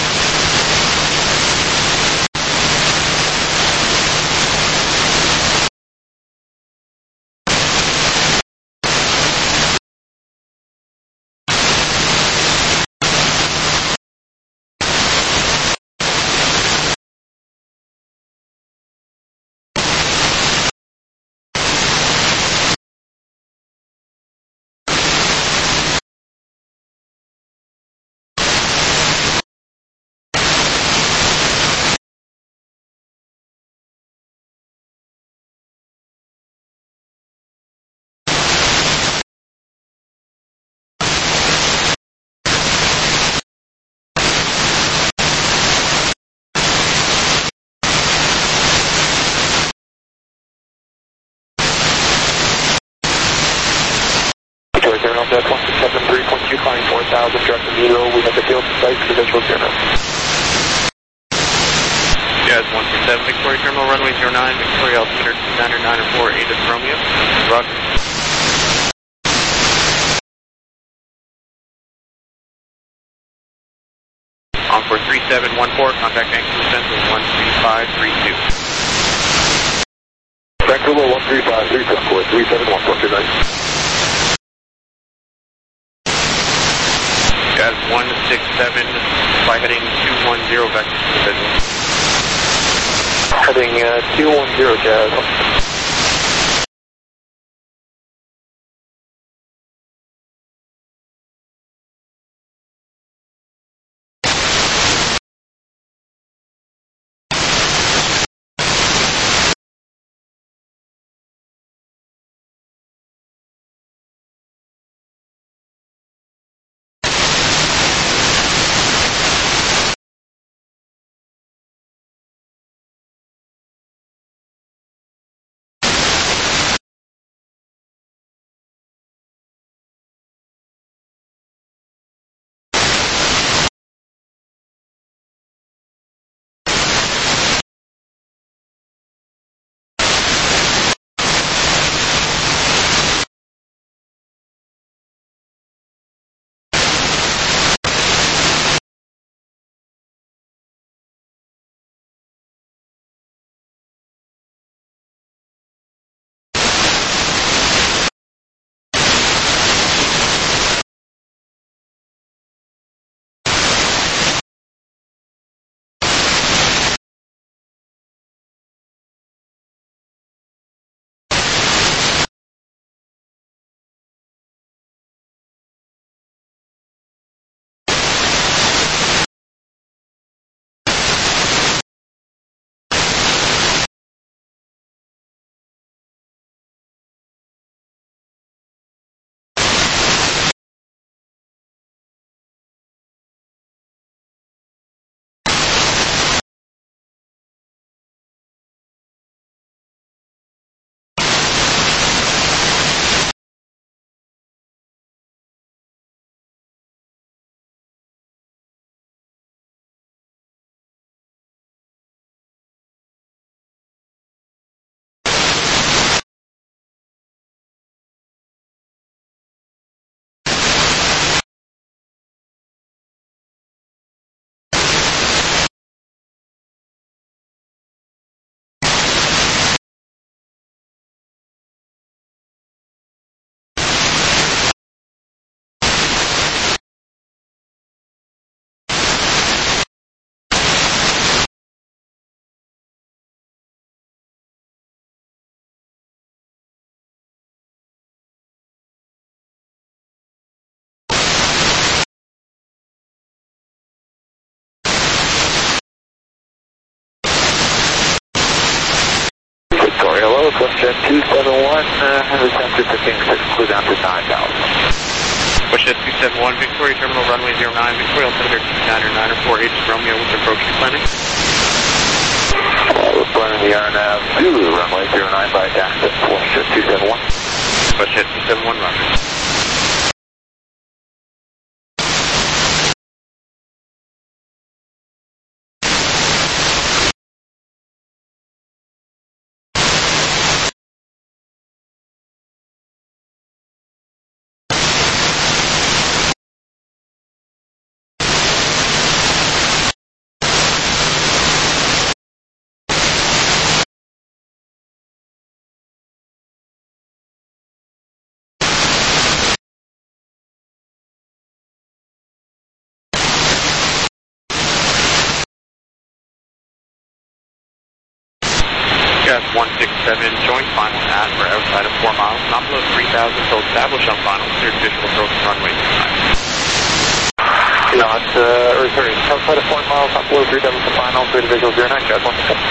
Terminal Jet one six seven three point two, climbing four thousand, direct to zero, we have the field site for the visual zero. Jazz one six seven, Victoria Terminal, runway zero nine, Victoria altimeter two nine nine four, eight is Romeo. Roger. Encore three seven one four, contact Vancouver Center one three five three two. Vancouver one three five three two, Encore three seven one four, good night. Jazz one six seven, by heading two one zero back to the business. Heading uh, two one zero, Jazz. WestJet two seven one, uh, descend to fifteen six, clear down to nine thousand. WestJet two seven one, Victoria Terminal, runway zero nine, Victoria altimeter two niner niner four H, Romeo with approach planning. Uh, we're planning the R N A V Zulu, runway zero nine by access, WestJet two seven one. WestJet two seven one, runway. Gas one six seven, joint final at or outside of four miles, not below three thousand, so establish on final, cleared visual approach runway zero nine. Yeah, it's, uh, or sorry, outside of four miles, not below three thousand for final, cleared visual zero nine, Gas one six seven.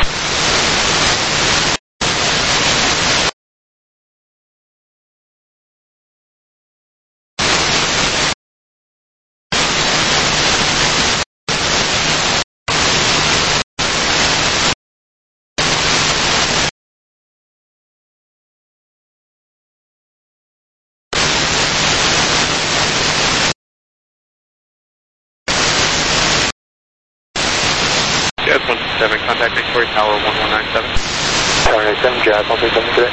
Jazz one six seven, contact Victoria Tower one one nine seven. Tower nine seven, Jazz one six seven today.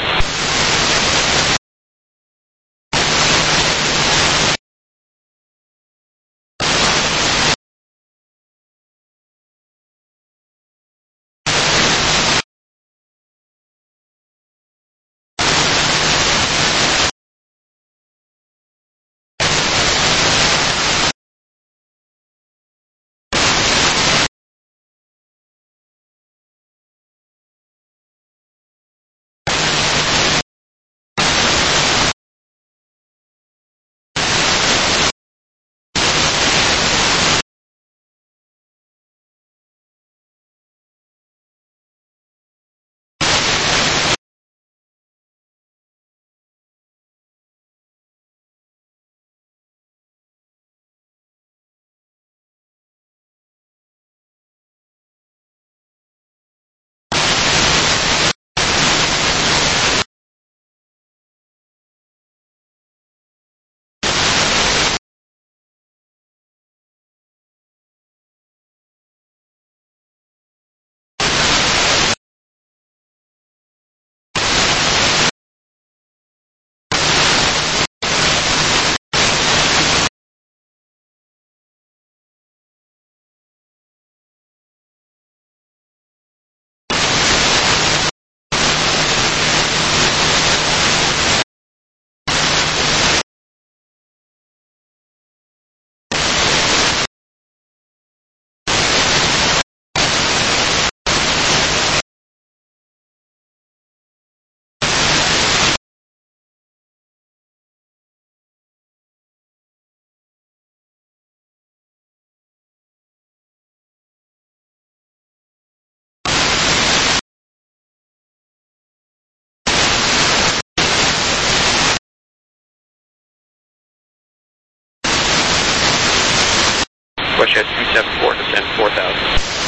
WestJet two seven four, descend four thousand.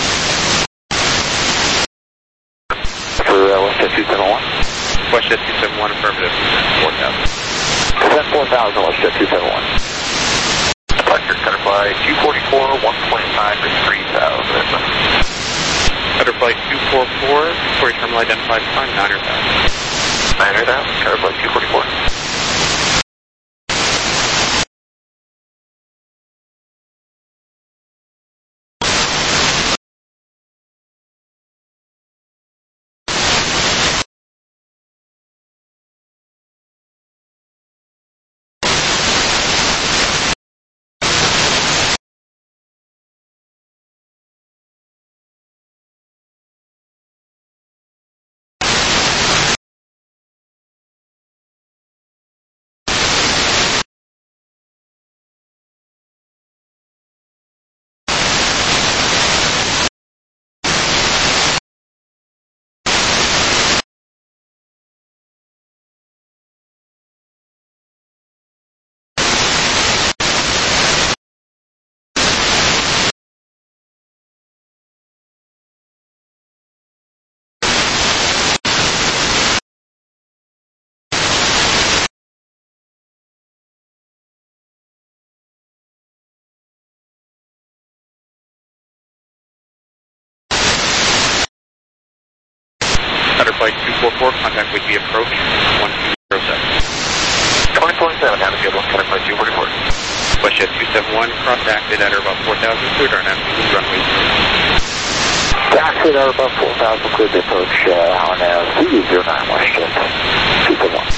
For uh, WestJet two seven one. WestJet two seven one, affirmative, descend four thousand. Descend four thousand, WestJet two seven one. Departure, Butterfly two forty-four, one point five to three thousand. Butterfly two forty-four, Victoria Terminal identified, climb niner thousand. niner thousand, Butterfly two forty-four. Flight two four four, contact with the approach one two zero seven. twenty forty-seven, have a good one, contact Flight two forty-four. WestJet two seven one, cross acted at or about four thousand, cleared R N A V, runway zero. Taxi at about four thousand, cleared the approach, uh, R N A V zero nine, WestJet two seven one.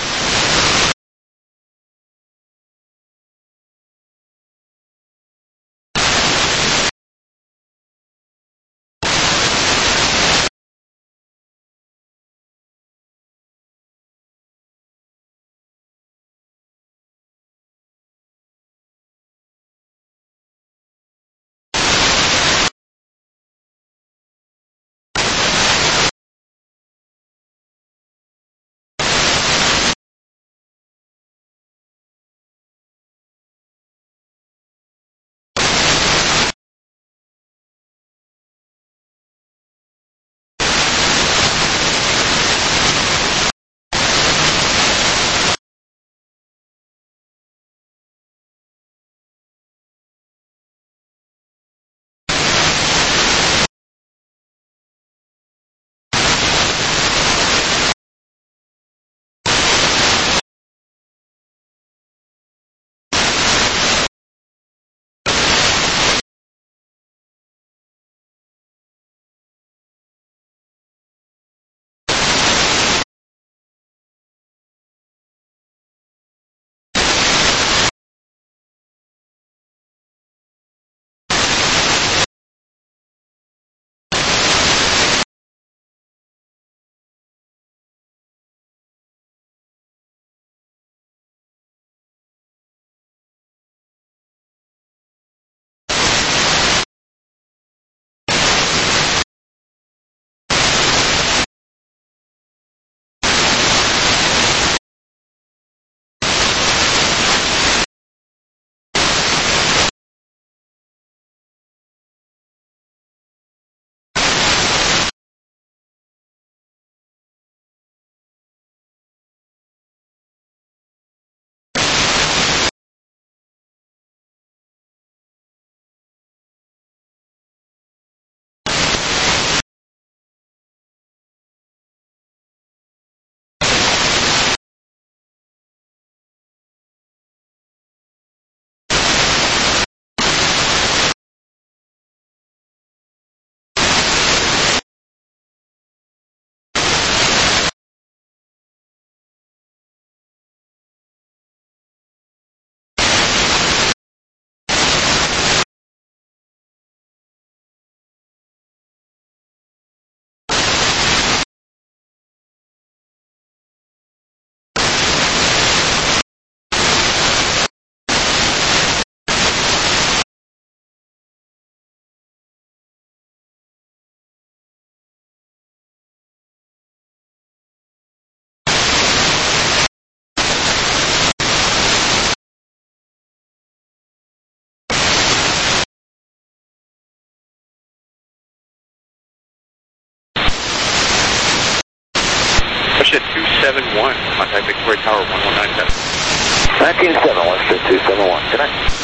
WestJet two seven one, contact Victoria Tower one one nine seven. nineteen seven, WestJet two seven one, good night.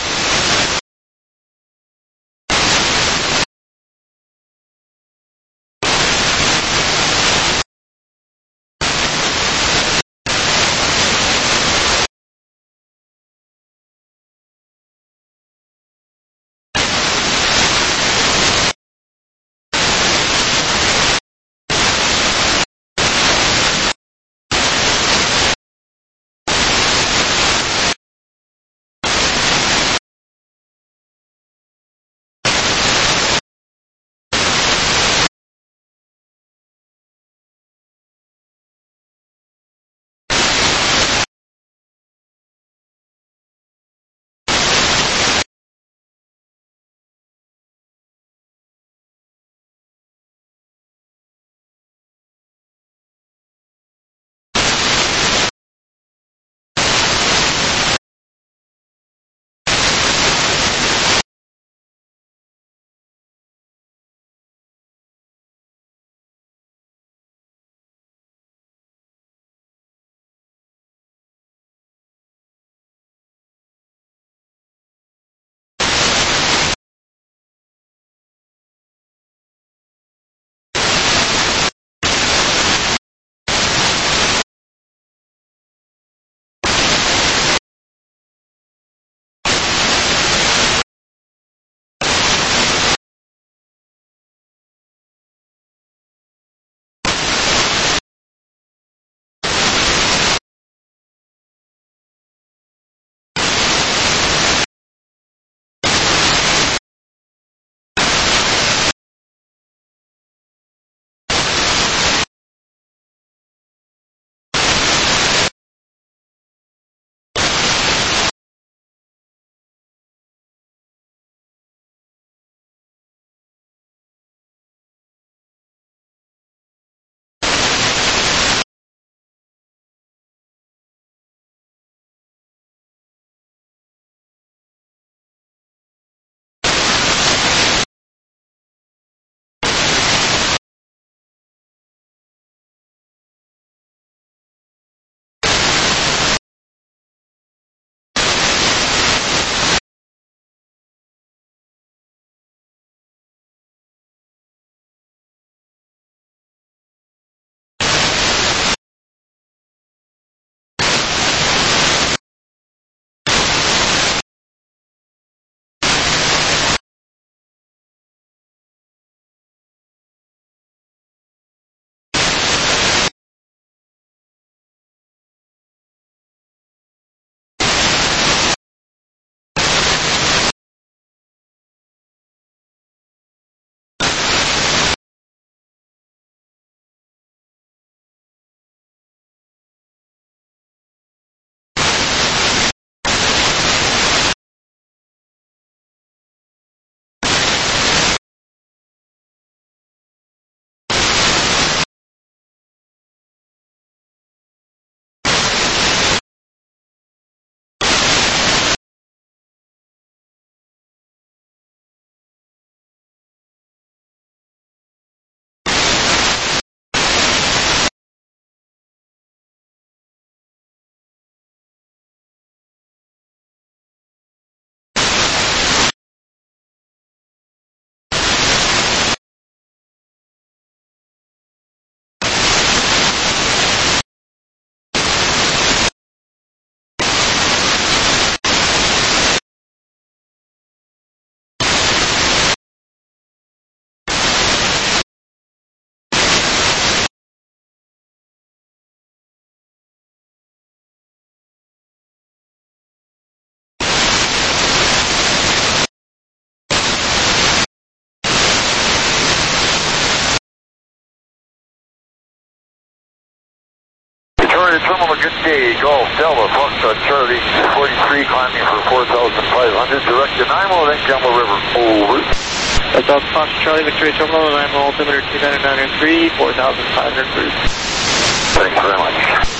good day. Golf, Delta, Foxtrot, Charlie, forty-three, climbing for four thousand five hundred, direct to Nimo, then Campbell River. Over. That's Delta Foxtrot, Charlie, Victoria Terminal, Nimo, altimeter two nine nine three, four thousand five hundred feet. Thanks very much.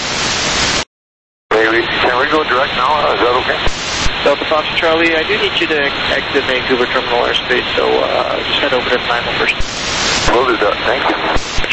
Hey, we, can we go direct now? Is that okay? Delta Foxtrot, Charlie, I do need you to exit Vancouver Terminal airspace, so uh, just head over to Nimo first. We'll do that. Thank you.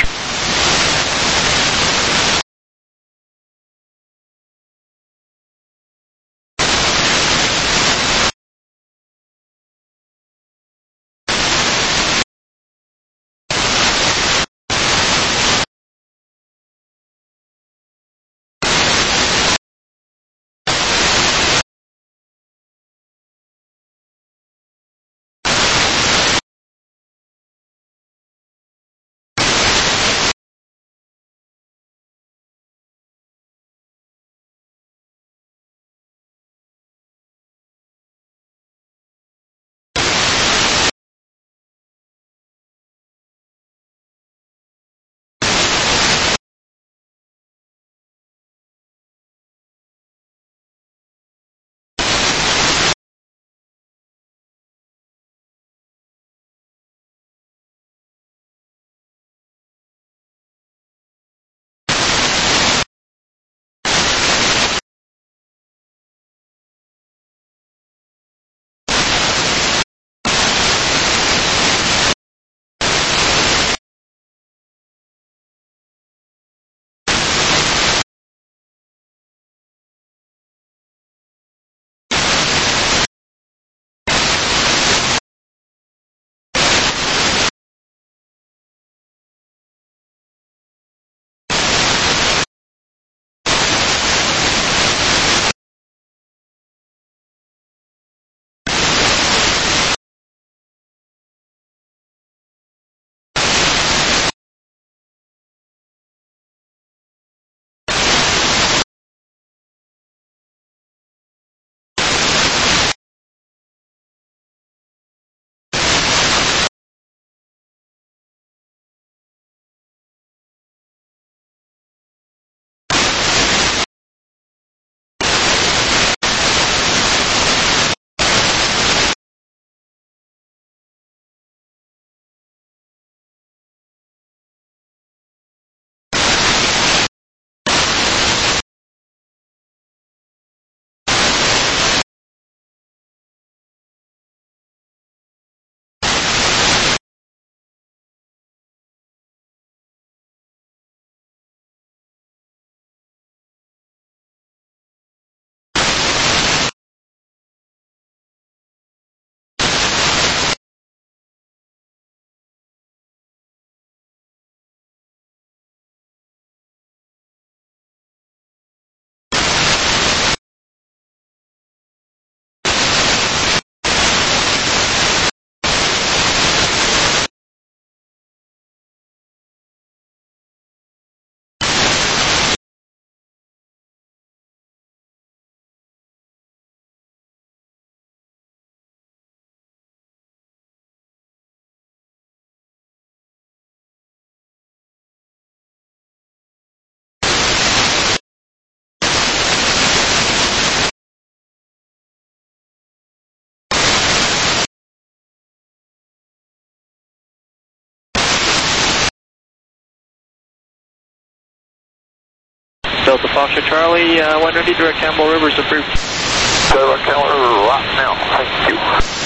Delta Foxtrot, Charlie, uh, one ninety direct Campbell River is approved. Direct Campbell River, right now. Thank you.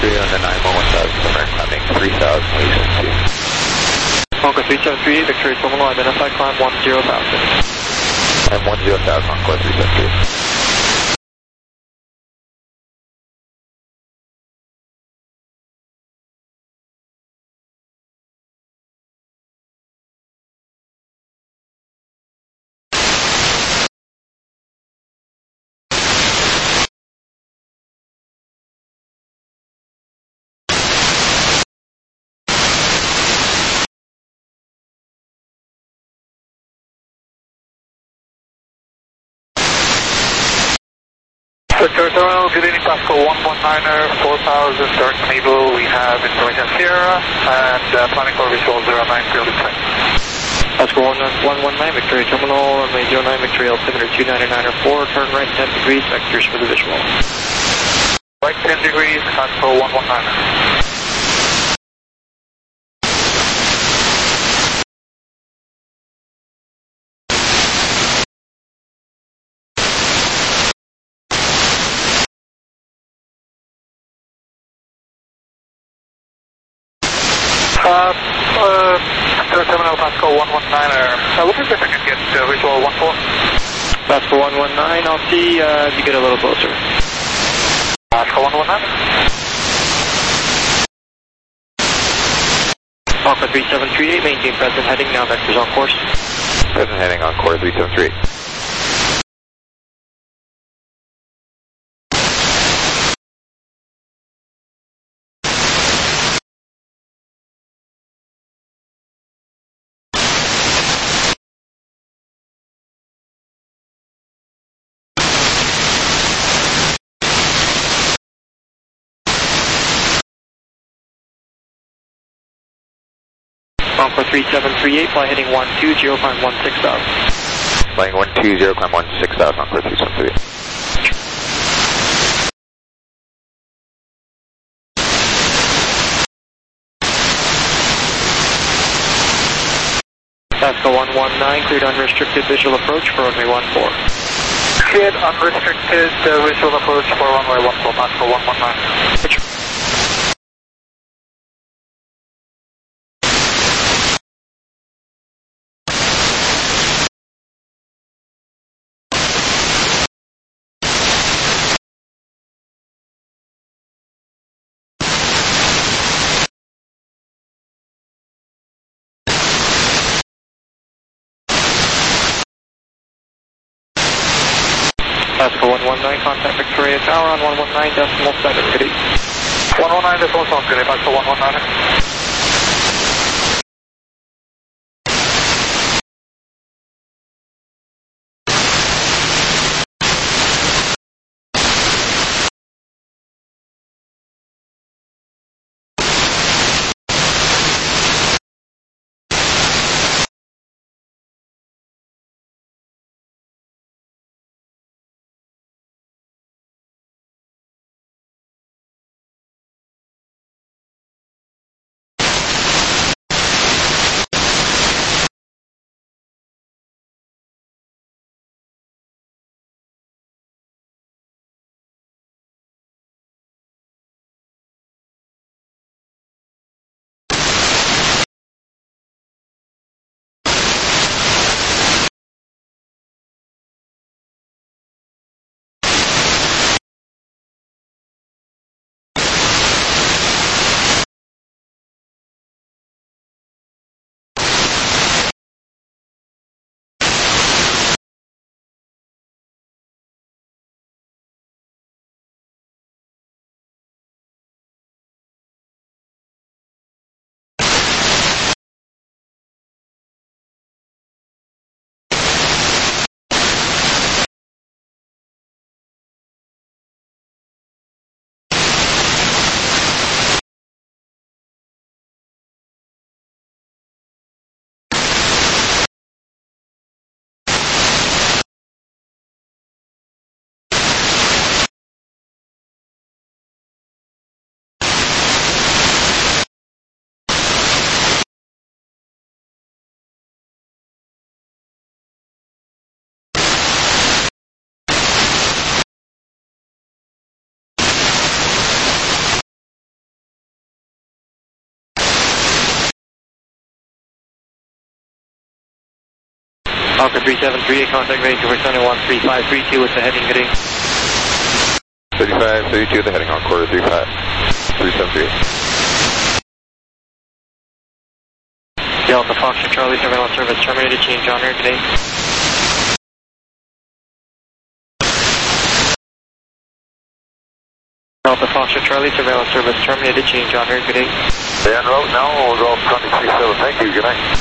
three on the nine one one thousand, American climbing three thousand, Lee seven two. Encore three seven three eight, Victoria Terminal, identify climb one zero thousand. Climb one zero thousand, Encore three seven three. Victoria Terminal, good evening, Pascal one one niner, four thousand, Dark Mabel, we have information Sierra, and uh, planning for visual zero nine, field descent. Pascal one one nine, Victoria Terminal, runway zero nine, Victoria altimeter two nine nine four, turn right ten degrees, vectors for the visual. Right ten degrees, Pascal one one niner. Uh, uh, Terminal Pascal one one niner, uh, looking if I can get uh, visual one four. Pascal one one nine, I'll see uh, if you get a little closer. Pascal one one nine. Alpha three seven three eight, maintain present heading, now vectors on course. Present heading Encore three seven three. Encore three seven three eight, fly heading one two zero, climb one six thousand. Flying one two zero, climb one six thousand, Encore three seven three. Pascal one one nine, cleared unrestricted visual approach for runway one four. Cleared unrestricted uh, visual approach for runway one four, Pascal one one nine. Pascal one one nine, contact Victoria Tower on one one nine decimal seven, good evening. one one nine decimal seven, good evening, Pascal one one nine. Hawker three seven three eight, contact Vancouver Center one three five three two with the heading today. thirty-five, thirty-two, the heading on quarter three five, three seven three. Delta Foxtrot Charlie, surveillance service terminated, change on air today. Delta Foxtrot Charlie, surveillance service terminated, change on air today. En route now, we'll go up twenty-three seven, thank you, good night.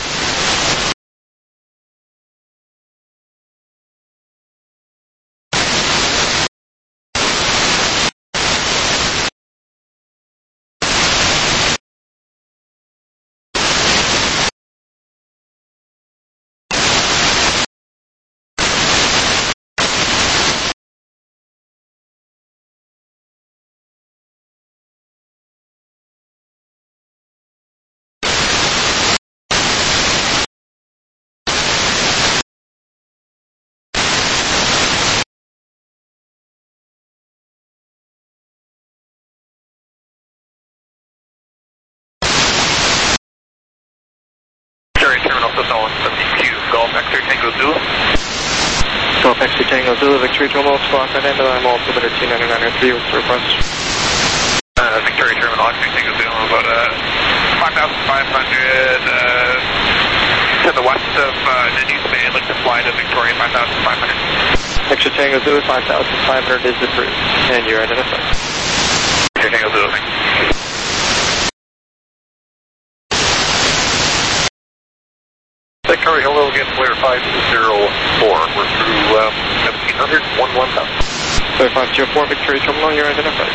Golf X-ray Tango Zulu. Golf X-ray Tango Zulu, Victoria Terminal, squawk right into I'm altimeter two nine nine three with request. Uh, Victoria Terminal, X-ray Tango Zulu, about uh, five thousand five hundred uh, to the west of uh, Nanoose Bay. I'd like to fly to Victoria, five thousand five hundred. X-ray Tango Zulu, five thousand five hundred is approved. And you're identified. X-ray Tango Zulu, thanks. Victoria, hello again, Flair five zero four. We're through um, seventeen hundred, one one thousand. Flair five zero four, Victoria Terminal, you're identified.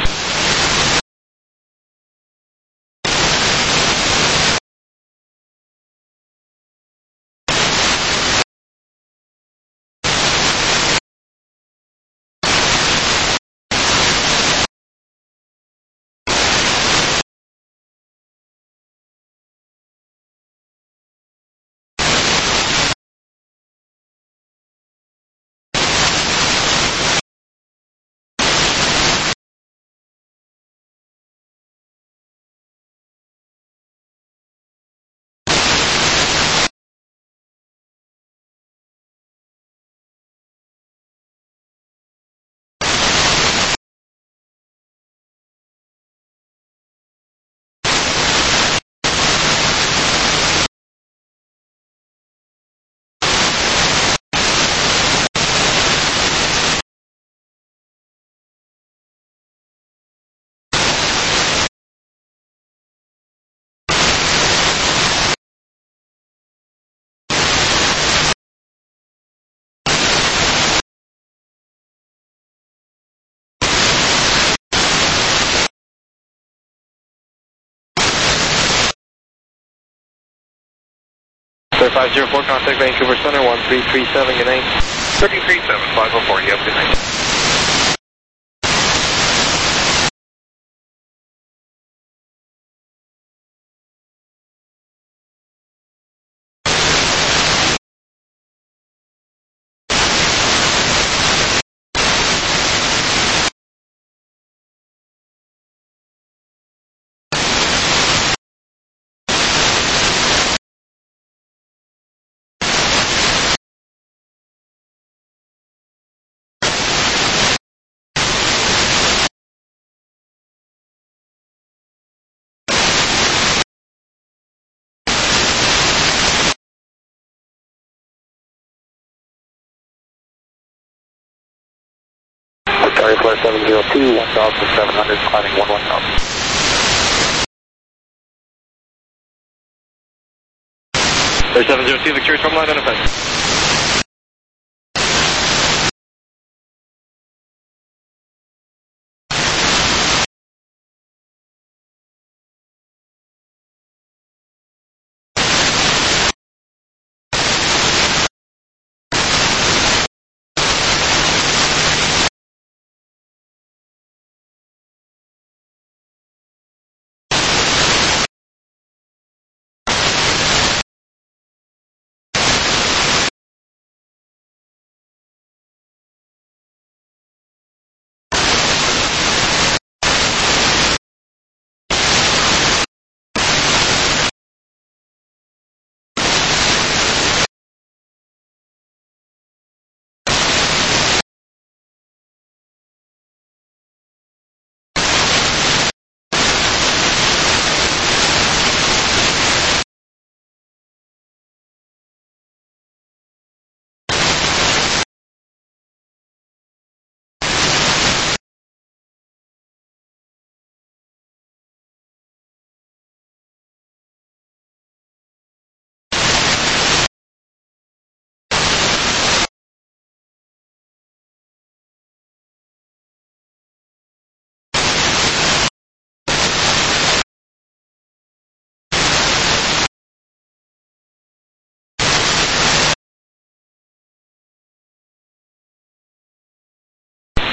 Flair five zero four, contact Vancouver Center one three three seven, good night. thirty-three seven, five oh four, you have a good night. Victoria Flight seven zero two, one thousand seven hundred, climbing one one thousand. Flair seven zero two, Victoria Terminal, identified.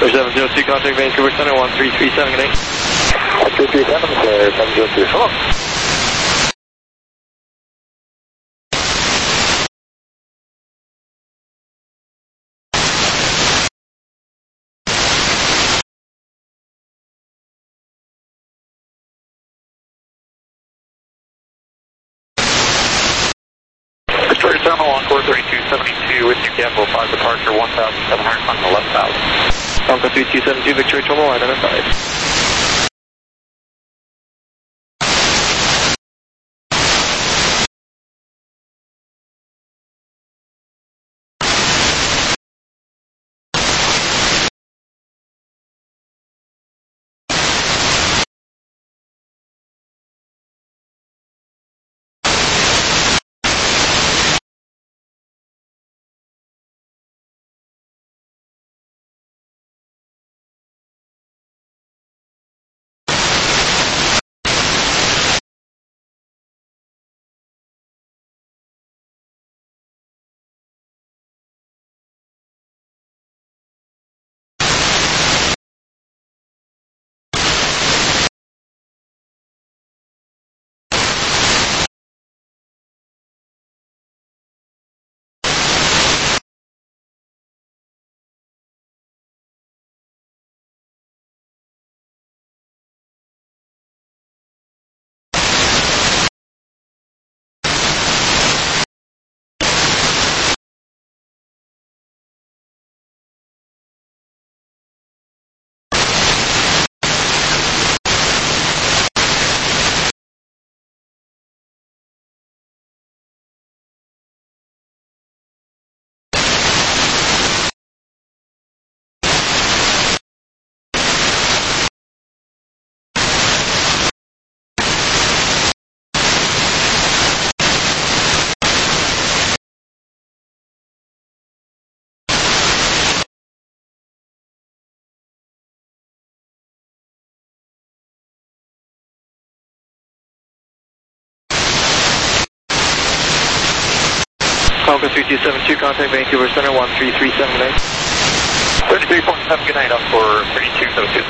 Clear seven zero two, contact Vancouver Center, one three three seven, good night. one three three seven, clear seven zero two. Hello. Victoria Terminal, Encore thirty-two seventy-two with your Capital five departure, one thousand seven hundred on eleven thousand. Contact three two seven two, Victoria Terminal, identified. Falcon three two seven two, contact Vancouver Center, one three three seven, good night. thirty-three point seven, good night, up for thirty-two seventy-two.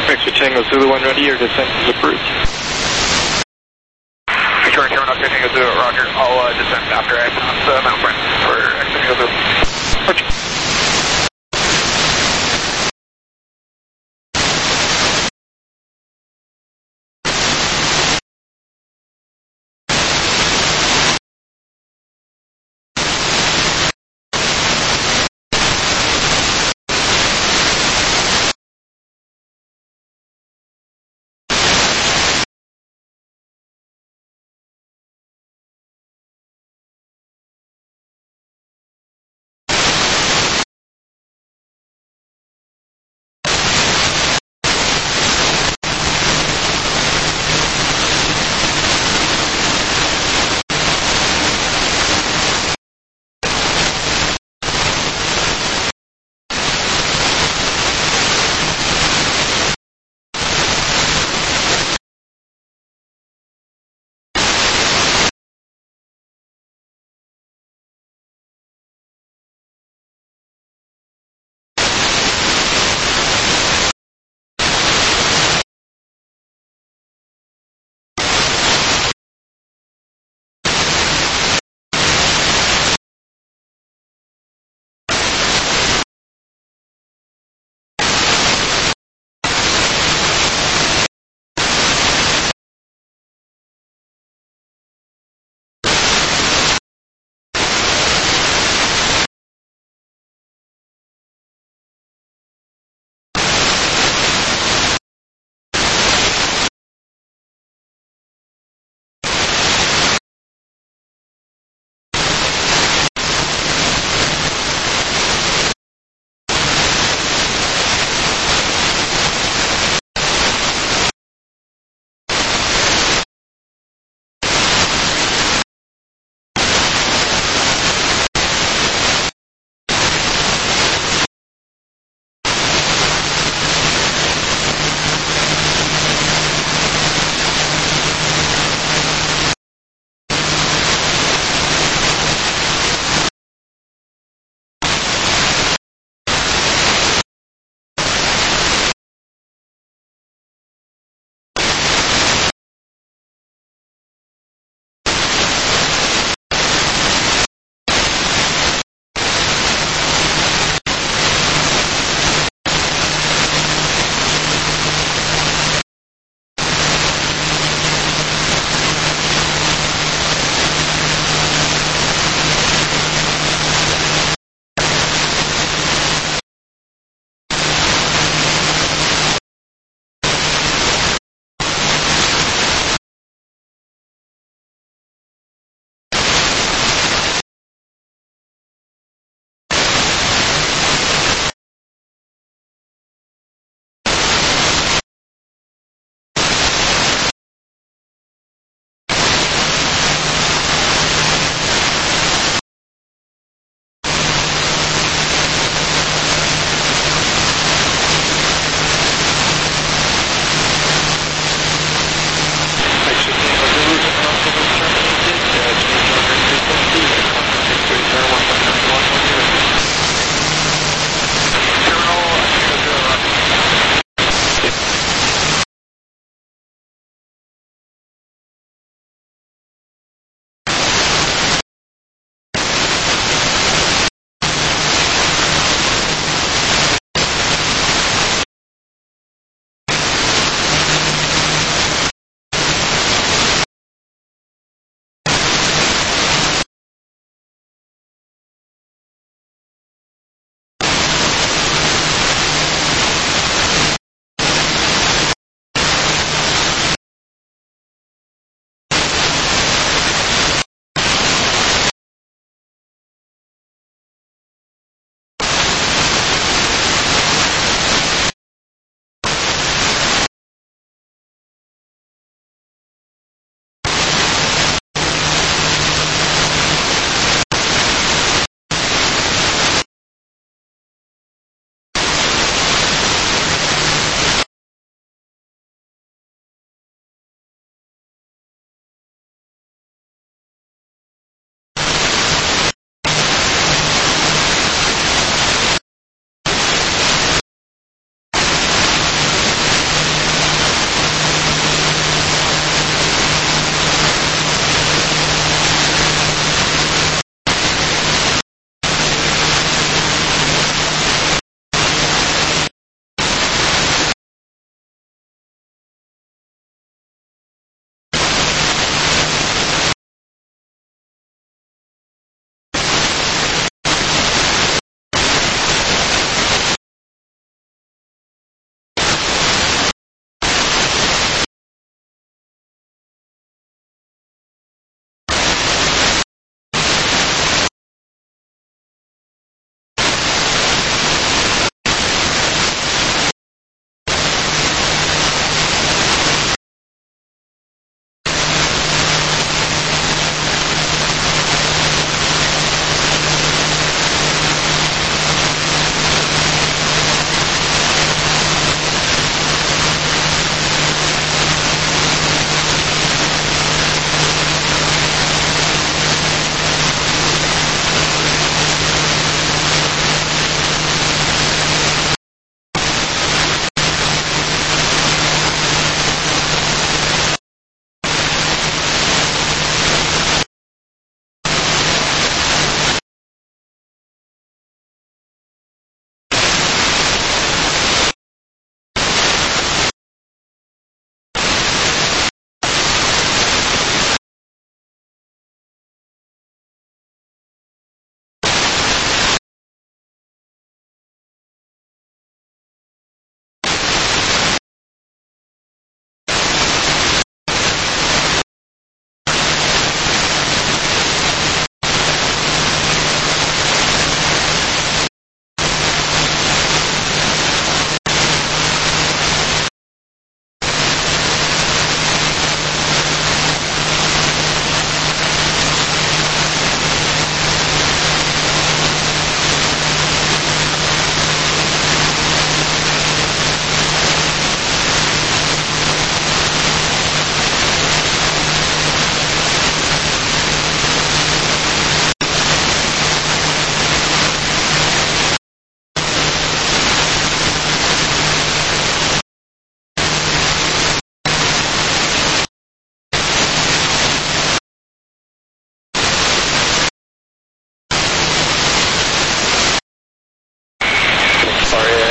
Victor Tango Zulu one ready, your descent is approved. Victoria Terminal Tango Zulu, roger. I'll uh, descend after I pass uh, Mount Brent for Tango Zulu. Roger.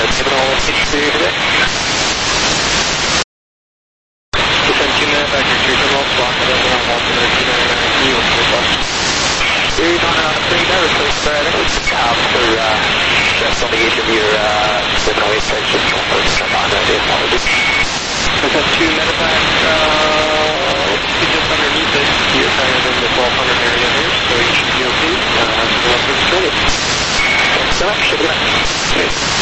Seminole sixty-three today. Descend two minutes back your three terminal, block it over on altimeter two ninety-nine three, what's your request? Three nine three, no request, uh, I think it's just out for, uh, just on the edge of your, uh, seven oh eight station, conference, so I know the apologies. Descend two medevac, uh, looks to be just underneath it. You're kind of in the twelve hundred area here, so you should be okay. Uh, so let's get started. Thanks so much, should be done.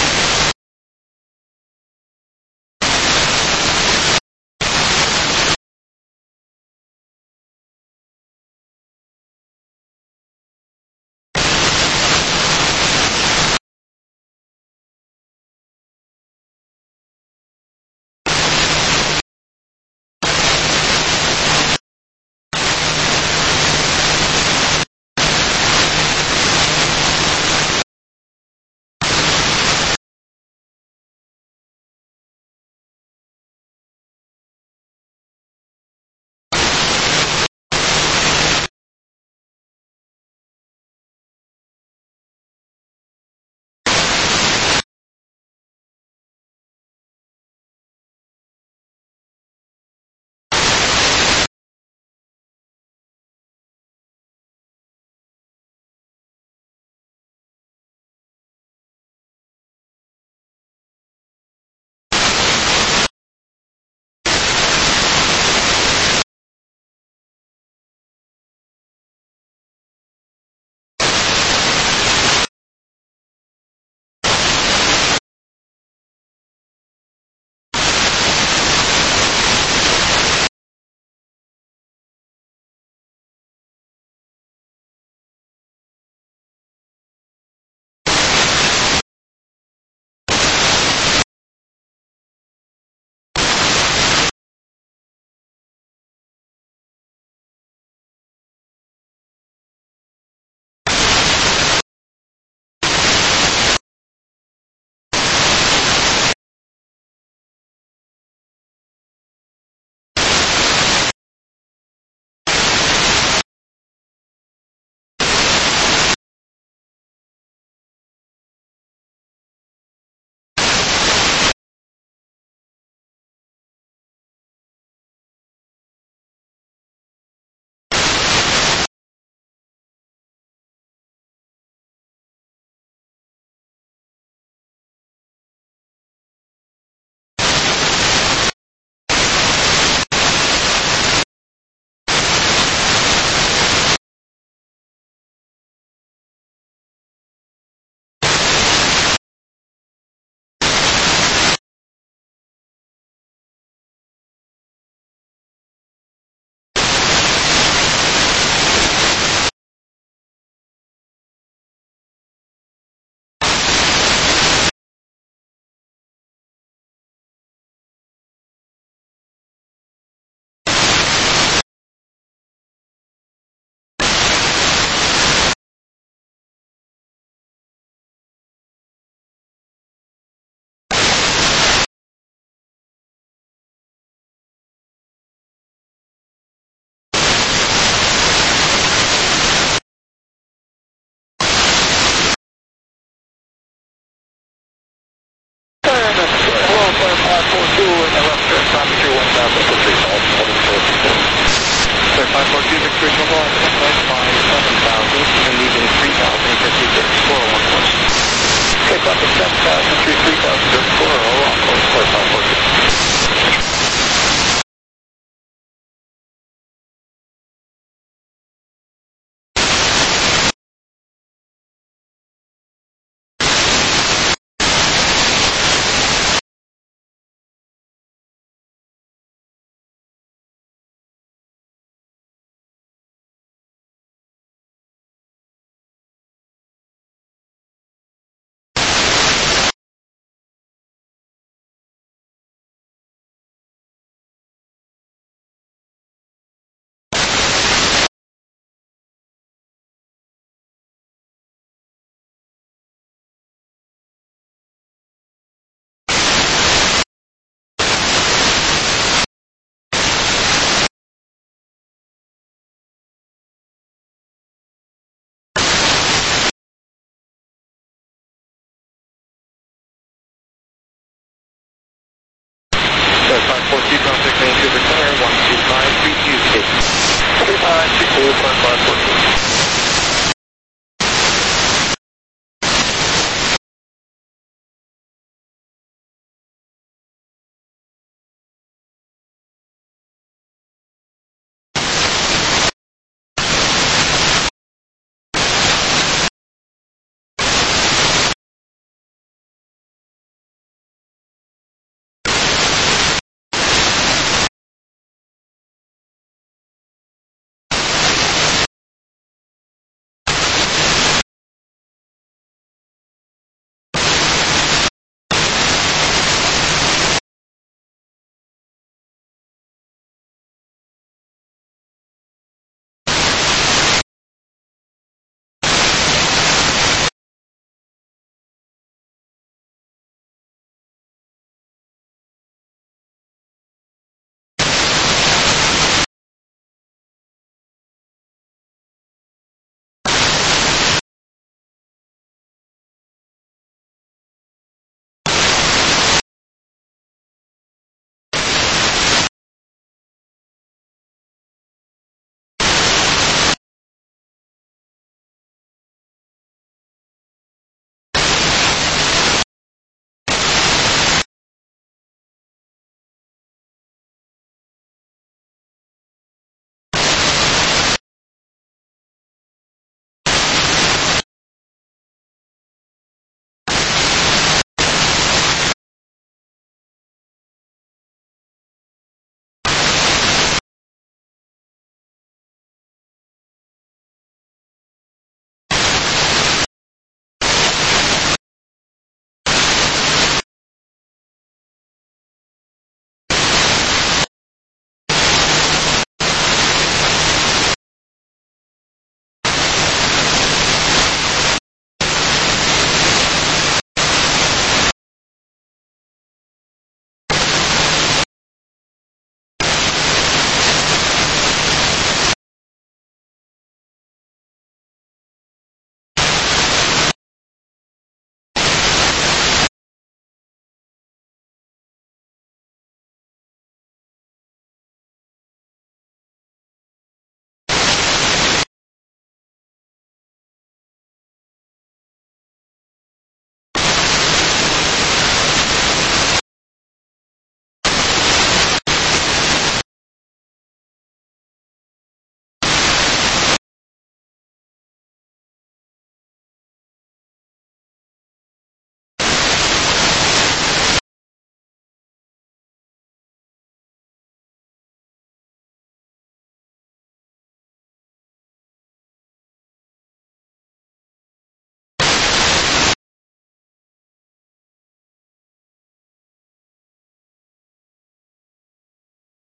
five four two, Victory Global, I think that's by seven thousand, and leaving three thousand fifty-six, four one one. Okay, copy, seven thousand, three three